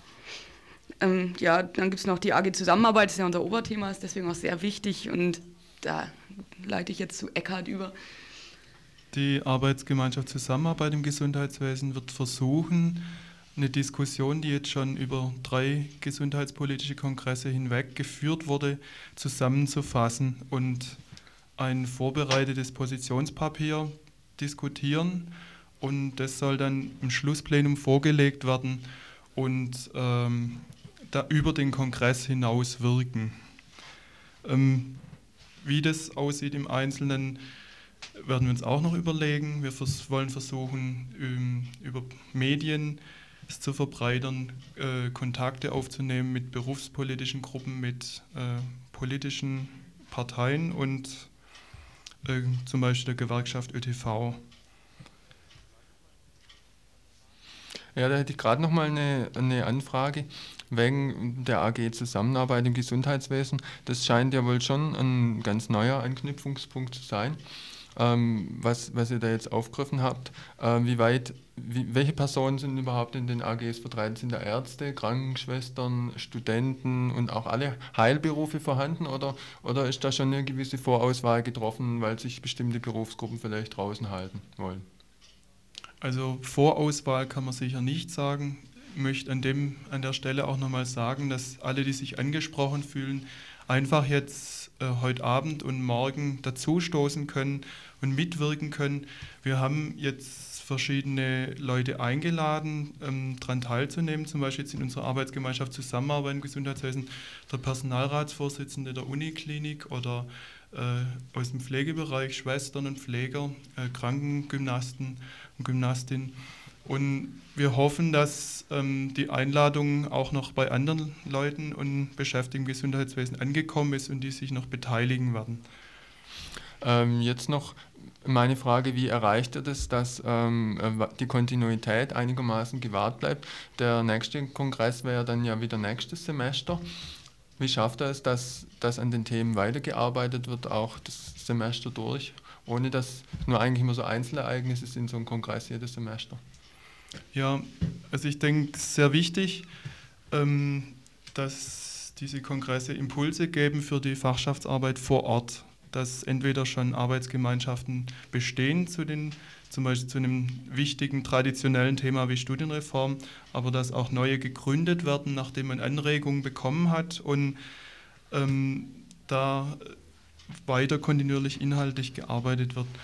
Ähm, ja, dann gibt es noch die A G Zusammenarbeit, das ist ja unser Oberthema, ist deswegen auch sehr wichtig und da leite ich jetzt zu Eckhard über. Die Arbeitsgemeinschaft Zusammenarbeit im Gesundheitswesen wird versuchen, eine Diskussion, die jetzt schon über drei gesundheitspolitische Kongresse hinweg geführt wurde, zusammenzufassen und ein vorbereitetes Positionspapier diskutieren. Und das soll dann im Schlussplenum vorgelegt werden und ähm, da über den Kongress hinaus wirken. Ähm, wie das aussieht im Einzelnen, werden wir uns auch noch überlegen. Wir vers- wollen versuchen, ähm, über Medien es zu verbreitern, äh, Kontakte aufzunehmen mit berufspolitischen Gruppen, mit äh, politischen Parteien und äh, zum Beispiel der Gewerkschaft Ö T V. Ja, da hätte ich gerade noch mal eine, eine Anfrage wegen der A G Zusammenarbeit im Gesundheitswesen. Das scheint ja wohl schon ein ganz neuer Anknüpfungspunkt zu sein. Ähm, was, was ihr da jetzt aufgegriffen habt, äh, wie weit, wie, welche Personen sind überhaupt in den A Gs vertreten? Sind da Ärzte, Krankenschwestern, Studenten und auch alle Heilberufe vorhanden oder, oder ist da schon eine gewisse Vorauswahl getroffen, weil sich bestimmte Berufsgruppen vielleicht draußen halten wollen? Also Vorauswahl kann man sicher nicht sagen. Ich möchte an, dem, an der Stelle auch nochmal sagen, dass alle, die sich angesprochen fühlen, einfach jetzt äh, heute Abend und morgen dazustoßen können und mitwirken können. Wir haben jetzt verschiedene Leute eingeladen, ähm, daran teilzunehmen, zum Beispiel jetzt in unserer Arbeitsgemeinschaft Zusammenarbeit im Gesundheitswesen, der Personalratsvorsitzende der Uniklinik oder äh, aus dem Pflegebereich, Schwestern und Pfleger, äh, Krankengymnasten und Gymnastinnen. Und wir hoffen, dass ähm, die Einladung auch noch bei anderen Leuten und Beschäftigten im Gesundheitswesen angekommen ist und die sich noch beteiligen werden. Ähm, jetzt noch meine Frage, wie erreicht ihr das, dass ähm, die Kontinuität einigermaßen gewahrt bleibt? Der nächste Kongress wäre dann ja wieder nächstes Semester. Wie schafft er es, dass, dass an den Themen weitergearbeitet wird, auch das Semester durch, ohne dass nur eigentlich immer so Einzelereignisse sind, so ein Kongress jedes Semester? Ja, also ich denke, es ist sehr wichtig, ähm, dass diese Kongresse Impulse geben für die Fachschaftsarbeit vor Ort, dass entweder schon Arbeitsgemeinschaften bestehen zu den, zum Beispiel zu einem wichtigen traditionellen Thema wie Studienreform, aber dass auch neue gegründet werden, nachdem man Anregungen bekommen hat und ähm, da weiter kontinuierlich inhaltlich gearbeitet wird.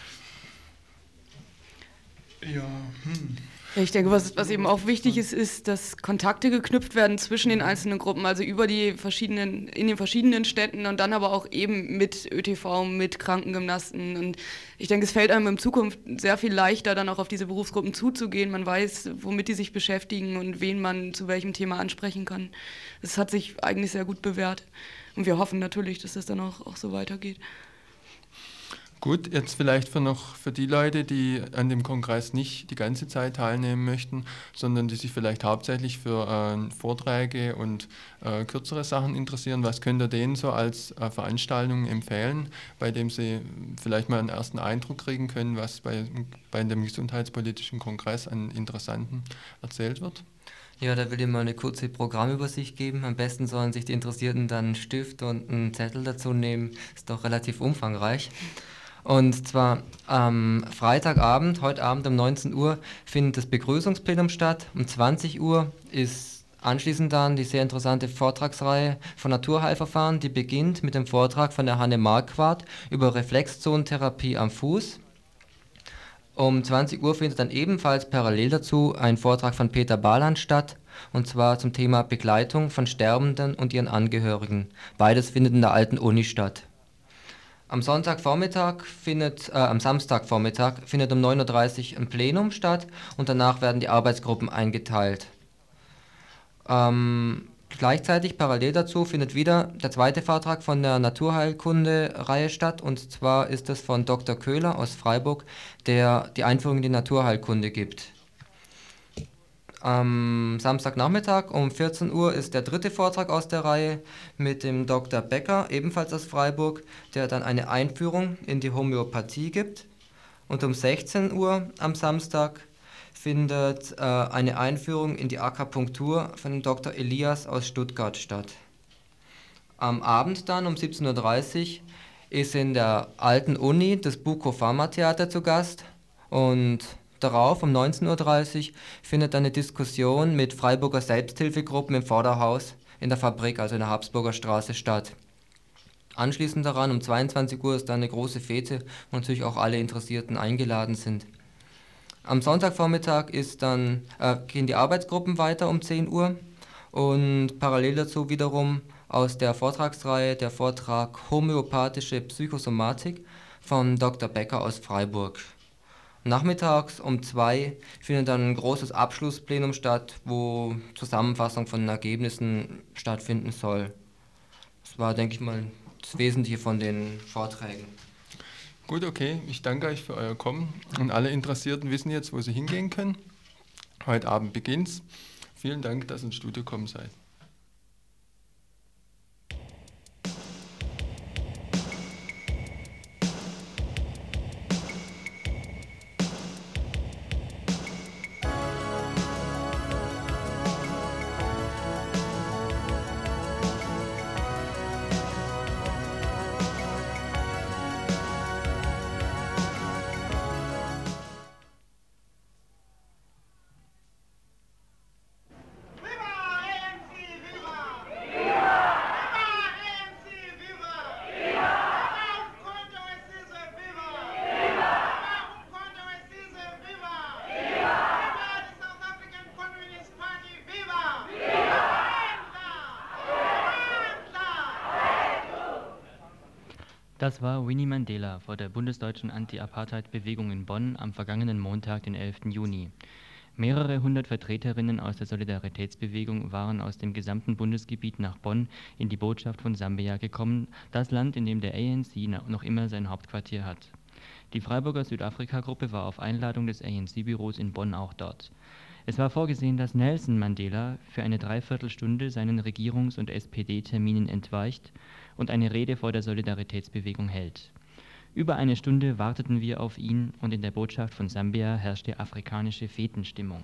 Ja, hm. Ja, ich denke, was, was eben auch wichtig ist, ist, dass Kontakte geknüpft werden zwischen den einzelnen Gruppen, also über die verschiedenen, in den verschiedenen Städten und dann aber auch eben mit Ö T V, mit Krankengymnasten. Und ich denke, es fällt einem in Zukunft sehr viel leichter, dann auch auf diese Berufsgruppen zuzugehen. Man weiß, womit die sich beschäftigen und wen man zu welchem Thema ansprechen kann. Das hat sich eigentlich sehr gut bewährt. Und wir hoffen natürlich, dass das dann auch, auch so weitergeht. Gut, jetzt vielleicht für noch für die Leute, die an dem Kongress nicht die ganze Zeit teilnehmen möchten, sondern die sich vielleicht hauptsächlich für äh, Vorträge und äh, kürzere Sachen interessieren. Was könnt ihr denen so als äh, Veranstaltung empfehlen, bei dem sie vielleicht mal einen ersten Eindruck kriegen können, was bei, bei dem gesundheitspolitischen Kongress an Interessanten erzählt wird? Ja, da will ich mal eine kurze Programmübersicht geben. Am besten sollen sich die Interessierten dann einen Stift und einen Zettel dazu nehmen. Ist doch relativ umfangreich. Und zwar am Freitagabend, heute Abend um neunzehn Uhr, findet das Begrüßungsplenum statt. Um zwanzig Uhr ist anschließend dann die sehr interessante Vortragsreihe von Naturheilverfahren, die beginnt mit dem Vortrag von der Hanne Marquardt über Reflexzonentherapie am Fuß. Um zwanzig Uhr findet dann ebenfalls parallel dazu ein Vortrag von Peter Bahland statt, und zwar zum Thema Begleitung von Sterbenden und ihren Angehörigen. Beides findet in der alten Uni statt. Am Sonntagvormittag findet, äh, am Samstagvormittag findet um neun Uhr dreißig ein Plenum statt und danach werden die Arbeitsgruppen eingeteilt. Ähm, gleichzeitig, parallel dazu, findet wieder der zweite Vortrag von der Naturheilkunde-Reihe statt, und zwar ist das von Doktor Köhler aus Freiburg, der die Einführung in die Naturheilkunde gibt. Am Samstagnachmittag um vierzehn Uhr ist der dritte Vortrag aus der Reihe mit dem Doktor Becker, ebenfalls aus Freiburg, der dann eine Einführung in die Homöopathie gibt. Und um sechzehn Uhr am Samstag findet äh, eine Einführung in die Akupunktur von dem Doktor Elias aus Stuttgart statt. Am Abend dann um siebzehn Uhr dreißig ist in der alten Uni das Buko Pharma-Theater zu Gast, und darauf um neunzehn Uhr dreißig findet eine Diskussion mit Freiburger Selbsthilfegruppen im Vorderhaus in der Fabrik, also in der Habsburger Straße, statt. Anschließend daran um zweiundzwanzig Uhr ist dann eine große Fete, wo natürlich auch alle Interessierten eingeladen sind. Am Sonntagvormittag ist dann, äh, gehen die Arbeitsgruppen weiter um zehn Uhr, und parallel dazu wiederum aus der Vortragsreihe der Vortrag Homöopathische Psychosomatik von Doktor Becker aus Freiburg. Nachmittags um zwei findet dann ein großes Abschlussplenum statt, wo Zusammenfassung von den Ergebnissen stattfinden soll. Das war, denke ich mal, das Wesentliche von den Vorträgen. Gut, okay, ich danke euch für euer Kommen, und alle Interessierten wissen jetzt, wo sie hingehen können. Heute Abend beginnt's. Vielen Dank, dass ihr ins Studio gekommen seid. Das war Winnie Mandela vor der bundesdeutschen Anti-Apartheid-Bewegung in Bonn am vergangenen Montag, den elften Juni. Mehrere hundert Vertreterinnen aus der Solidaritätsbewegung waren aus dem gesamten Bundesgebiet nach Bonn in die Botschaft von Sambia gekommen, das Land, in dem der A N C noch immer sein Hauptquartier hat. Die Freiburger Südafrika-Gruppe war auf Einladung des A N C-Büros in Bonn auch dort. Es war vorgesehen, dass Nelson Mandela für eine Dreiviertelstunde seinen Regierungs- und S P D-Terminen entweicht und eine Rede vor der Solidaritätsbewegung hält. Über eine Stunde warteten wir auf ihn, und in der Botschaft von Sambia herrschte afrikanische Fetenstimmung.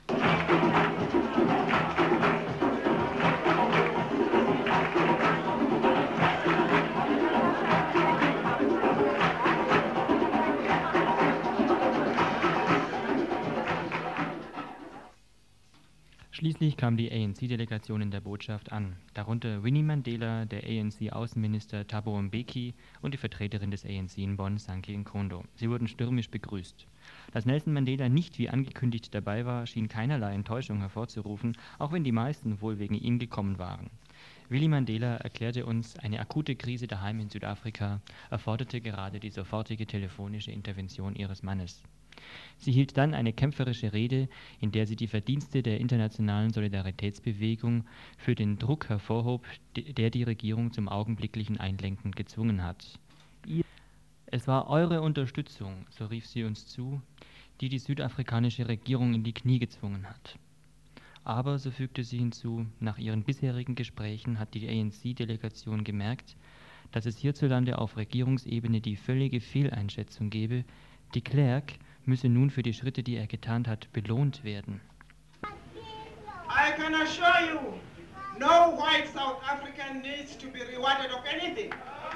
Schließlich kam die A N C-Delegation in der Botschaft an, darunter Winnie Mandela, der A N C-Außenminister Thabo Mbeki und die Vertreterin des A N C in Bonn, Sankey Nkondo. Sie wurden stürmisch begrüßt. Dass Nelson Mandela nicht wie angekündigt dabei war, schien keinerlei Enttäuschung hervorzurufen, auch wenn die meisten wohl wegen ihm gekommen waren. Winnie Mandela erklärte uns, eine akute Krise daheim in Südafrika erforderte gerade die sofortige telefonische Intervention ihres Mannes. Sie hielt dann eine kämpferische Rede, in der sie die Verdienste der internationalen Solidaritätsbewegung für den Druck hervorhob, der die Regierung zum augenblicklichen Einlenken gezwungen hat. Es war eure Unterstützung, so rief sie uns zu, die die südafrikanische Regierung in die Knie gezwungen hat. Aber, so fügte sie hinzu, nach ihren bisherigen Gesprächen hat die A N C-Delegation gemerkt, dass es hierzulande auf Regierungsebene die völlige Fehleinschätzung gebe, de Klerk müsse nun für die Schritte, die er getan hat, belohnt werden. I can assure you, no white South African needs to be rewarded of anything.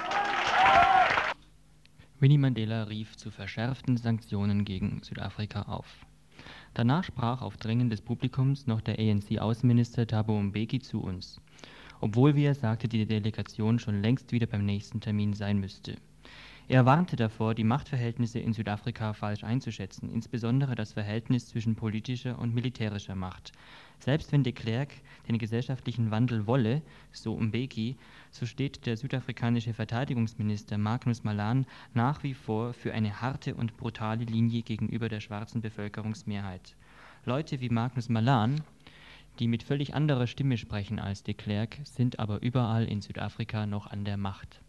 Winnie Mandela rief zu verschärften Sanktionen gegen Südafrika auf. Danach sprach auf Drängen des Publikums noch der A N C-Außenminister Thabo Mbeki zu uns, obwohl, wie er sagte, die Delegation schon längst wieder beim nächsten Termin sein müsste. Er warnte davor, die Machtverhältnisse in Südafrika falsch einzuschätzen, insbesondere das Verhältnis zwischen politischer und militärischer Macht. Selbst wenn de Klerk den gesellschaftlichen Wandel wolle, so Mbeki, so steht der südafrikanische Verteidigungsminister Magnus Malan nach wie vor für eine harte und brutale Linie gegenüber der schwarzen Bevölkerungsmehrheit. Leute wie Magnus Malan, die mit völlig anderer Stimme sprechen als de Klerk, sind aber überall in Südafrika noch an der Macht.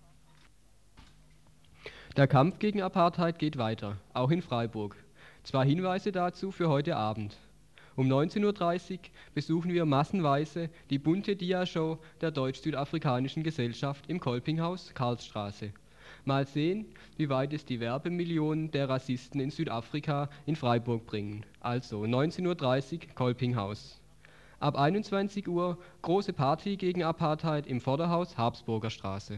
Der Kampf gegen Apartheid geht weiter, auch in Freiburg. Zwei Hinweise dazu für heute Abend. Um neunzehn Uhr dreißig besuchen wir massenweise die bunte Dia-Show der Deutsch-Südafrikanischen Gesellschaft im Kolpinghaus, Karlsstraße. Mal sehen, wie weit es die Werbemillionen der Rassisten in Südafrika in Freiburg bringen. Also neunzehn Uhr dreißig, Kolpinghaus. Ab einundzwanzig Uhr große Party gegen Apartheid im Vorderhaus, Habsburger Straße.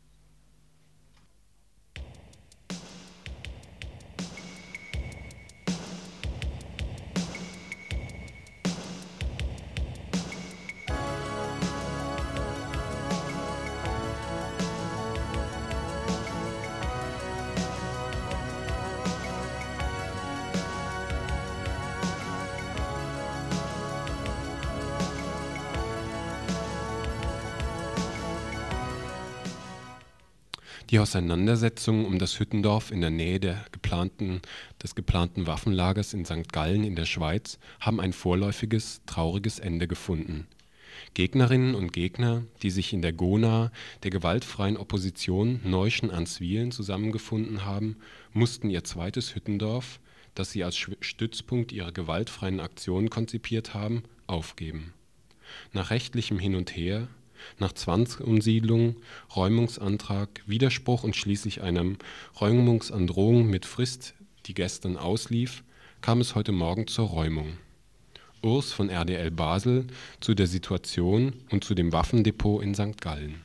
Die Auseinandersetzungen um das Hüttendorf in der Nähe der geplanten, des geplanten Waffenlagers in Sankt Gallen in der Schweiz haben ein vorläufiges, trauriges Ende gefunden. Gegnerinnen und Gegner, die sich in der Gona, der gewaltfreien Opposition Neuschen-Answilen zusammengefunden haben, mussten ihr zweites Hüttendorf, das sie als Stützpunkt ihrer gewaltfreien Aktionen konzipiert haben, aufgeben. Nach rechtlichem Hin und Her, nach Zwangsumsiedlung, Räumungsantrag, Widerspruch und schließlich einer Räumungsandrohung mit Frist, die gestern auslief, kam es heute Morgen zur Räumung. Urs von R D L Basel zu der Situation und zu dem Waffendepot in Sankt Gallen.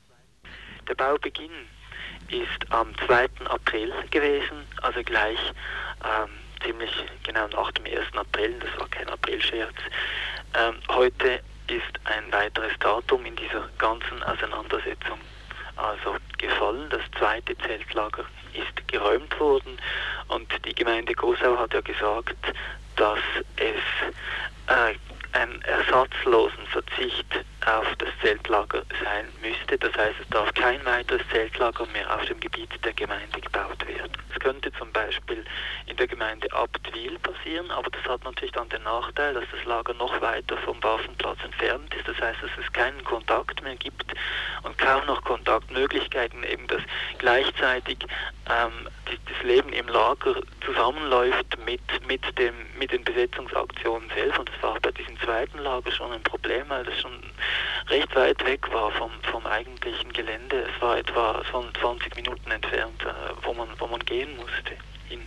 Der Baubeginn ist am zweiten April gewesen, also gleich ähm, ziemlich genau nach dem ersten April, das war kein Aprilscherz. Ähm, heute ist ein weiteres Datum in dieser ganzen Auseinandersetzung also gefallen. Das zweite Zeltlager ist geräumt worden und die Gemeinde Gosau hat ja gesagt, dass es äh, einen ersatzlosen Verzicht auf das Zeltlager sein müsste. Das heißt, es darf kein weiteres Zeltlager mehr auf dem Gebiet der Gemeinde gebaut werden. Es könnte zum Beispiel in der Gemeinde Abtwil passieren, aber das hat natürlich dann den Nachteil, dass das Lager noch weiter vom Waffenplatz entfernt ist. Das heißt, dass es keinen Kontakt mehr gibt und kaum noch Kontaktmöglichkeiten, eben dass gleichzeitig ähm, die, das Leben im Lager zusammenläuft mit, mit, dem, mit den Besetzungsaktionen selbst. Und das war bei diesem zweiten Lager schon ein Problem, weil das schon recht weit weg war vom, vom eigentlichen Gelände. Es war etwa zwanzig Minuten entfernt, äh, wo man, wo man gehen musste, hin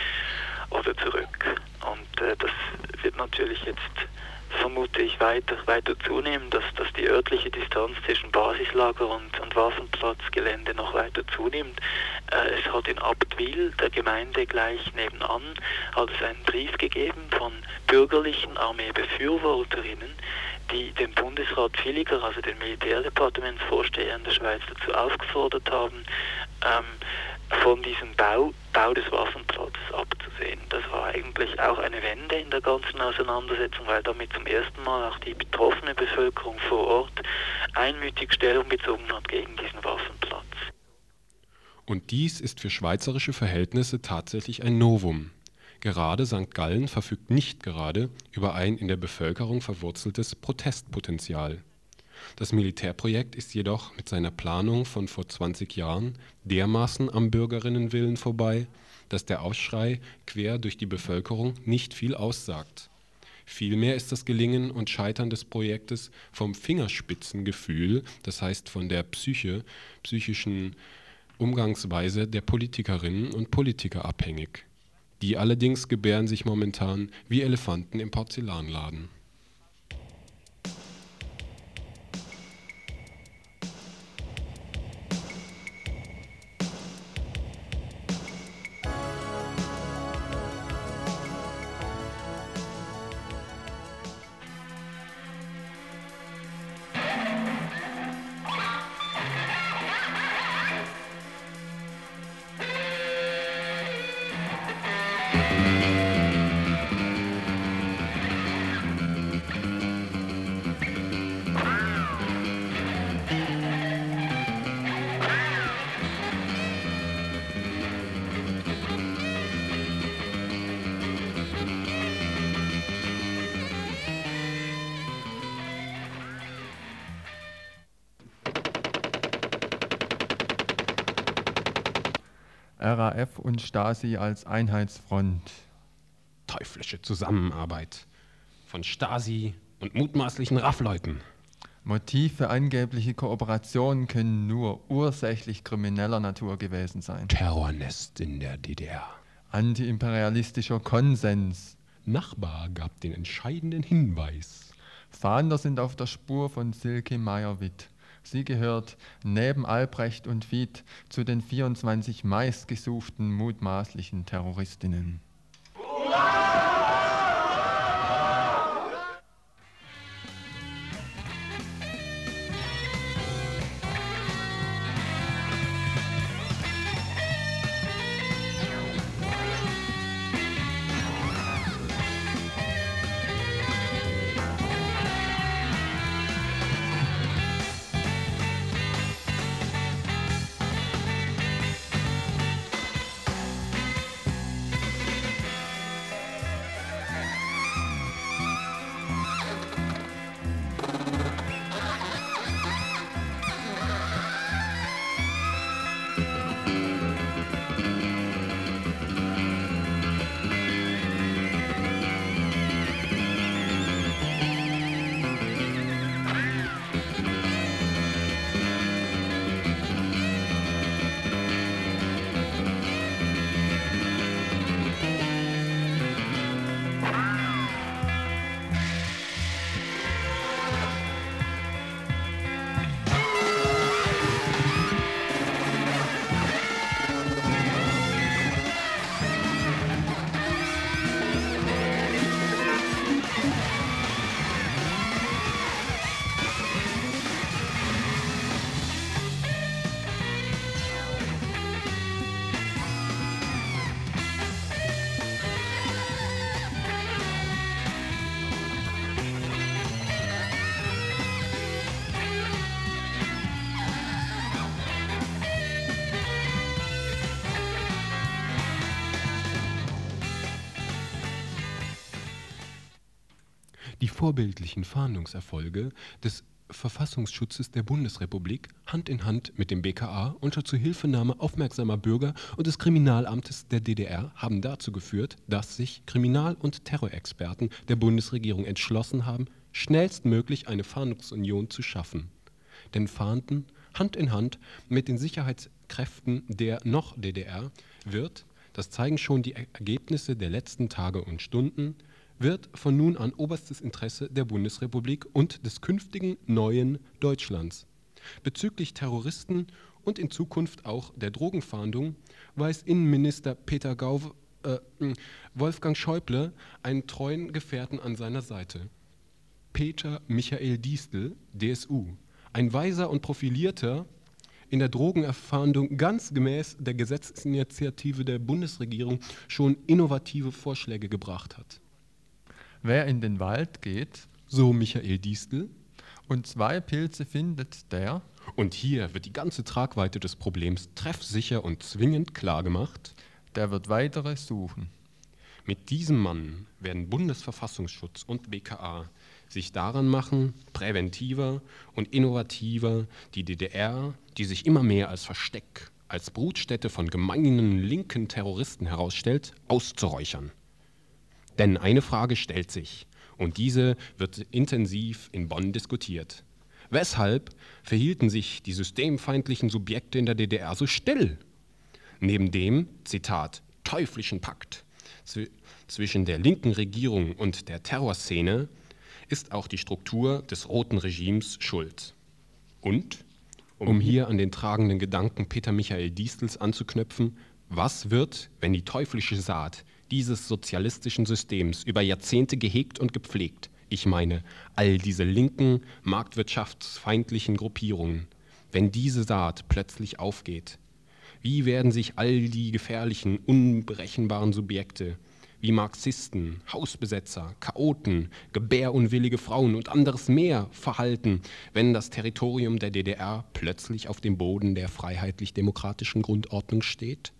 oder zurück. Und äh, das wird natürlich jetzt, vermute ich, weiter, weiter zunehmen, dass, dass die örtliche Distanz zwischen Basislager und, und Waffenplatzgelände noch weiter zunimmt. Äh, es hat in Abtwil, der Gemeinde gleich nebenan, hat es einen Brief gegeben von bürgerlichen Armeebefürworterinnen, die den Bundesrat Villiger, also den Militärdepartementsvorsteher in der Schweiz, dazu aufgefordert haben, ähm, von diesem Bau, Bau des Waffenplatzes abzusehen. Das war eigentlich auch eine Wende in der ganzen Auseinandersetzung, weil damit zum ersten Mal auch die betroffene Bevölkerung vor Ort einmütig Stellung bezogen hat gegen diesen Waffenplatz. Und dies ist für schweizerische Verhältnisse tatsächlich ein Novum. Gerade Sankt Gallen verfügt nicht gerade über ein in der Bevölkerung verwurzeltes Protestpotenzial. Das Militärprojekt ist jedoch mit seiner Planung von vor zwanzig Jahren dermaßen am Bürgerinnenwillen vorbei, dass der Aufschrei quer durch die Bevölkerung nicht viel aussagt. Vielmehr ist das Gelingen und Scheitern des Projektes vom Fingerspitzengefühl, das heißt von der Psyche, psychischen Umgangsweise der Politikerinnen und Politiker abhängig. Die allerdings gebären sich momentan wie Elefanten im Porzellanladen. R A F und Stasi als Einheitsfront. Teuflische Zusammenarbeit von Stasi und mutmaßlichen R A F-Leuten. Motiv für angebliche Kooperationen können nur ursächlich krimineller Natur gewesen sein. Terrornest in der D D R. Antiimperialistischer Konsens. Nachbar gab den entscheidenden Hinweis. Fahnder sind auf der Spur von Silke Meyer-Witt. Sie gehört neben Albrecht und Witt zu den vierundzwanzig meistgesuchten mutmaßlichen Terroristinnen. Die vorbildlichen Fahndungserfolge des Verfassungsschutzes der Bundesrepublik Hand in Hand mit dem B K A unter Zuhilfenahme aufmerksamer Bürger und des Kriminalamtes der D D R haben dazu geführt, dass sich Kriminal- und Terrorexperten der Bundesregierung entschlossen haben, schnellstmöglich eine Fahndungsunion zu schaffen. Denn fahnden Hand in Hand mit den Sicherheitskräften der noch D D R wird, das zeigen schon die Ergebnisse der letzten Tage und Stunden, wird von nun an oberstes Interesse der Bundesrepublik und des künftigen neuen Deutschlands. Bezüglich Terroristen und in Zukunft auch der Drogenfahndung weiß Innenminister Peter Gauw, äh, Wolfgang Schäuble einen treuen Gefährten an seiner Seite. Peter Michael Diestel, D S U, ein weiser und profilierter, in der Drogenerfahndung ganz gemäß der Gesetzesinitiative der Bundesregierung schon innovative Vorschläge gebracht hat. Wer in den Wald geht, so Michael Diestel, und zwei Pilze findet, der, und hier wird die ganze Tragweite des Problems treffsicher und zwingend klargemacht, der wird weitere suchen. Mit diesem Mann werden Bundesverfassungsschutz und B K A sich daran machen, präventiver und innovativer die D D R, die sich immer mehr als Versteck, als Brutstätte von gemeinen linken Terroristen herausstellt, auszuräuchern. Denn eine Frage stellt sich, und diese wird intensiv in Bonn diskutiert. Weshalb verhielten sich die systemfeindlichen Subjekte in der D D R so still? Neben dem, Zitat, teuflischen Pakt zw- zwischen der linken Regierung und der Terrorszene ist auch die Struktur des roten Regimes schuld. Und, um hier an den tragenden Gedanken Peter Michael Diestels anzuknüpfen, was wird, wenn die teuflische Saat dieses sozialistischen Systems über Jahrzehnte gehegt und gepflegt, ich meine all diese linken, marktwirtschaftsfeindlichen Gruppierungen, wenn diese Saat plötzlich aufgeht? Wie werden sich all die gefährlichen, unberechenbaren Subjekte, wie Marxisten, Hausbesetzer, Chaoten, gebärunwillige Frauen und anderes mehr verhalten, wenn das Territorium der D D R plötzlich auf dem Boden der freiheitlich-demokratischen Grundordnung steht?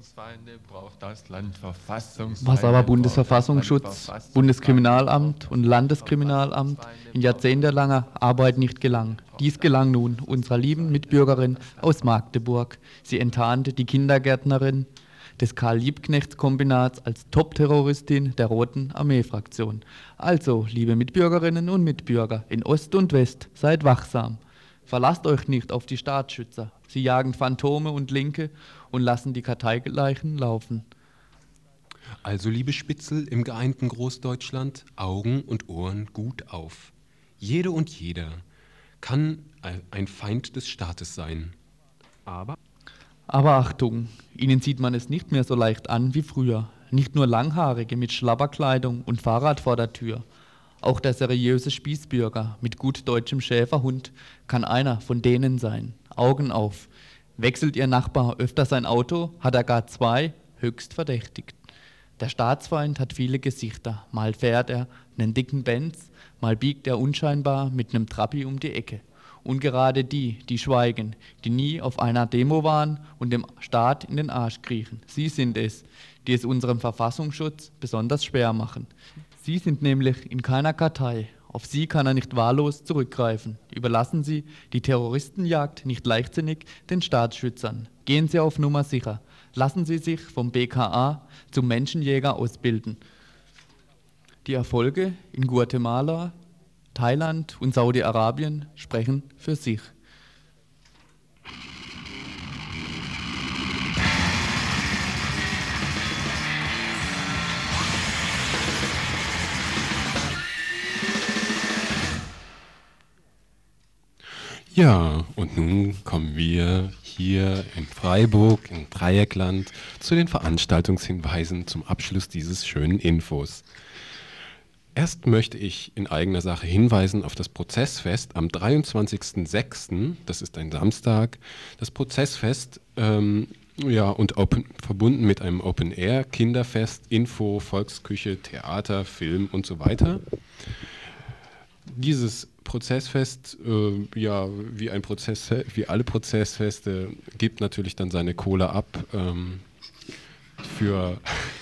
Verfassungsfeinde braucht das Land Verfassungsfeinde. Was aber Bundesverfassungsschutz, Bundeskriminalamt und Landeskriminalamt in jahrzehntelanger Arbeit nicht gelang. Dies gelang nun unserer lieben Mitbürgerin aus Magdeburg. Sie enttarnte die Kindergärtnerin des Karl-Liebknechts-Kombinats als Top-Terroristin der Roten Armee-Fraktion. Also, liebe Mitbürgerinnen und Mitbürger in Ost und West, seid wachsam. Verlasst euch nicht auf die Staatsschützer. Sie jagen Phantome und Linke und lassen die Karteileichen laufen. Also, liebe Spitzel im geeinten Großdeutschland, Augen und Ohren gut auf. Jede und jeder kann ein Feind des Staates sein. Aber... Aber Achtung, ihnen sieht man es nicht mehr so leicht an wie früher. Nicht nur Langhaarige mit Schlabberkleidung und Fahrrad vor der Tür. Auch der seriöse Spießbürger mit gut deutschem Schäferhund kann einer von denen sein. Augen auf. Wechselt Ihr Nachbar öfter sein Auto, hat er gar zwei, höchst verdächtig. Der Staatsfeind hat viele Gesichter. Mal fährt er einen dicken Benz, mal biegt er unscheinbar mit einem Trabi um die Ecke. Und gerade die, die schweigen, die nie auf einer Demo waren und dem Staat in den Arsch kriechen. Sie sind es, die es unserem Verfassungsschutz besonders schwer machen. Sie sind nämlich in keiner Kartei. Auf sie kann er nicht wahllos zurückgreifen. Überlassen Sie die Terroristenjagd nicht leichtsinnig den Staatsschützern. Gehen Sie auf Nummer sicher. Lassen Sie sich vom B K A zum Menschenjäger ausbilden. Die Erfolge in Guatemala, Thailand und Saudi-Arabien sprechen für sich. Ja, und nun kommen wir hier in Freiburg, im Dreieckland, zu den Veranstaltungshinweisen zum Abschluss dieses schönen Infos. Erst möchte ich in eigener Sache hinweisen auf das Prozessfest am dreiundzwanzigsten sechsten, das ist ein Samstag. Das Prozessfest, ähm, ja, und open, verbunden mit einem Open-Air, Kinderfest, Info, Volksküche, Theater, Film und so weiter. Dieses Prozessfest, äh, ja, wie ein Prozess, wie alle Prozessfeste, gibt natürlich dann seine Kohle ab ähm, für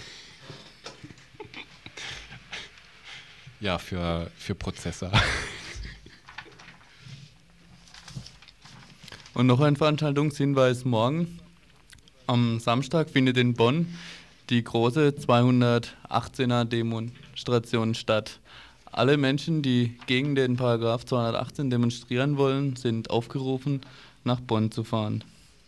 Ja, für, für Prozessor. Und noch ein Veranstaltungshinweis morgen. Am Samstag findet in Bonn die große zweihundertachtzehner Demonstration statt. Alle Menschen, die gegen den Paragraph zweihundertachtzehn demonstrieren wollen, sind aufgerufen, nach Bonn zu fahren.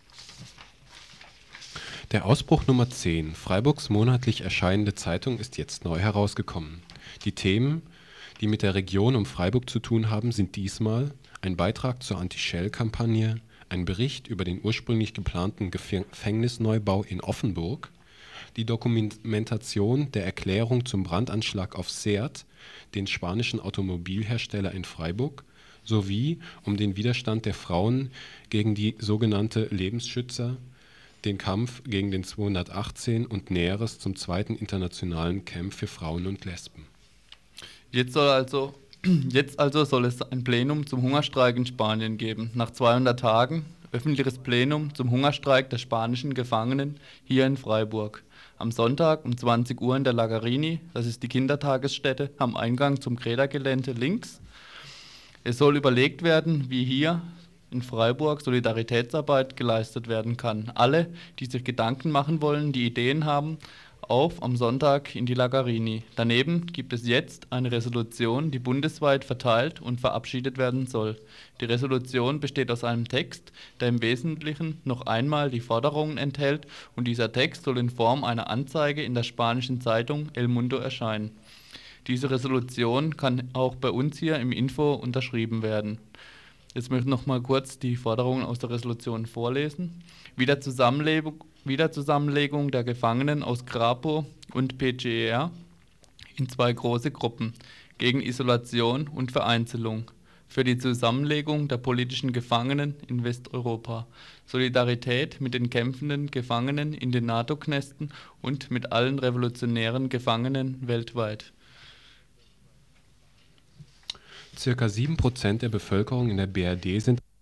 Der Ausbruch Nummer zehn, Freiburgs monatlich erscheinende Zeitung, ist jetzt neu herausgekommen. Die Themen, die mit der Region um Freiburg zu tun haben, sind diesmal ein Beitrag zur Anti-Shell-Kampagne, ein Bericht über den ursprünglich geplanten Gefängnisneubau in Offenburg, die Dokumentation der Erklärung zum Brandanschlag auf Seat, den spanischen Automobilhersteller in Freiburg, sowie um den Widerstand der Frauen gegen die sogenannte Lebensschützer, den Kampf gegen den zweihundertachtzehn und Näheres zum zweiten internationalen Camp für Frauen und Lesben. Jetzt soll also, jetzt also soll es ein Plenum zum Hungerstreik in Spanien geben. Nach zweihundert Tagen öffentliches Plenum zum Hungerstreik der spanischen Gefangenen hier in Freiburg. Am Sonntag um zwanzig Uhr in der Lagarini, das ist die Kindertagesstätte, am Eingang zum Greta-Gelände links. Es soll überlegt werden, wie hier in Freiburg Solidaritätsarbeit geleistet werden kann. Alle, die sich Gedanken machen wollen, die Ideen haben, auf am Sonntag in die Lagarini. Daneben gibt es jetzt eine Resolution, die bundesweit verteilt und verabschiedet werden soll. Die Resolution besteht aus einem Text, der im Wesentlichen noch einmal die Forderungen enthält, und dieser Text soll in Form einer Anzeige in der spanischen Zeitung El Mundo erscheinen. Diese Resolution kann auch bei uns hier im Info unterschrieben werden. Jetzt möchte ich noch mal kurz die Forderungen aus der Resolution vorlesen. Wiederzusammenlegung, Wiederzusammenlegung der Gefangenen aus Grapo und P G R in zwei große Gruppen gegen Isolation und Vereinzelung. Für die Zusammenlegung der politischen Gefangenen in Westeuropa. Solidarität mit den kämpfenden Gefangenen in den NATO-Knästen und mit allen revolutionären Gefangenen weltweit. Circa sieben Prozent der Bevölkerung in der B R D sind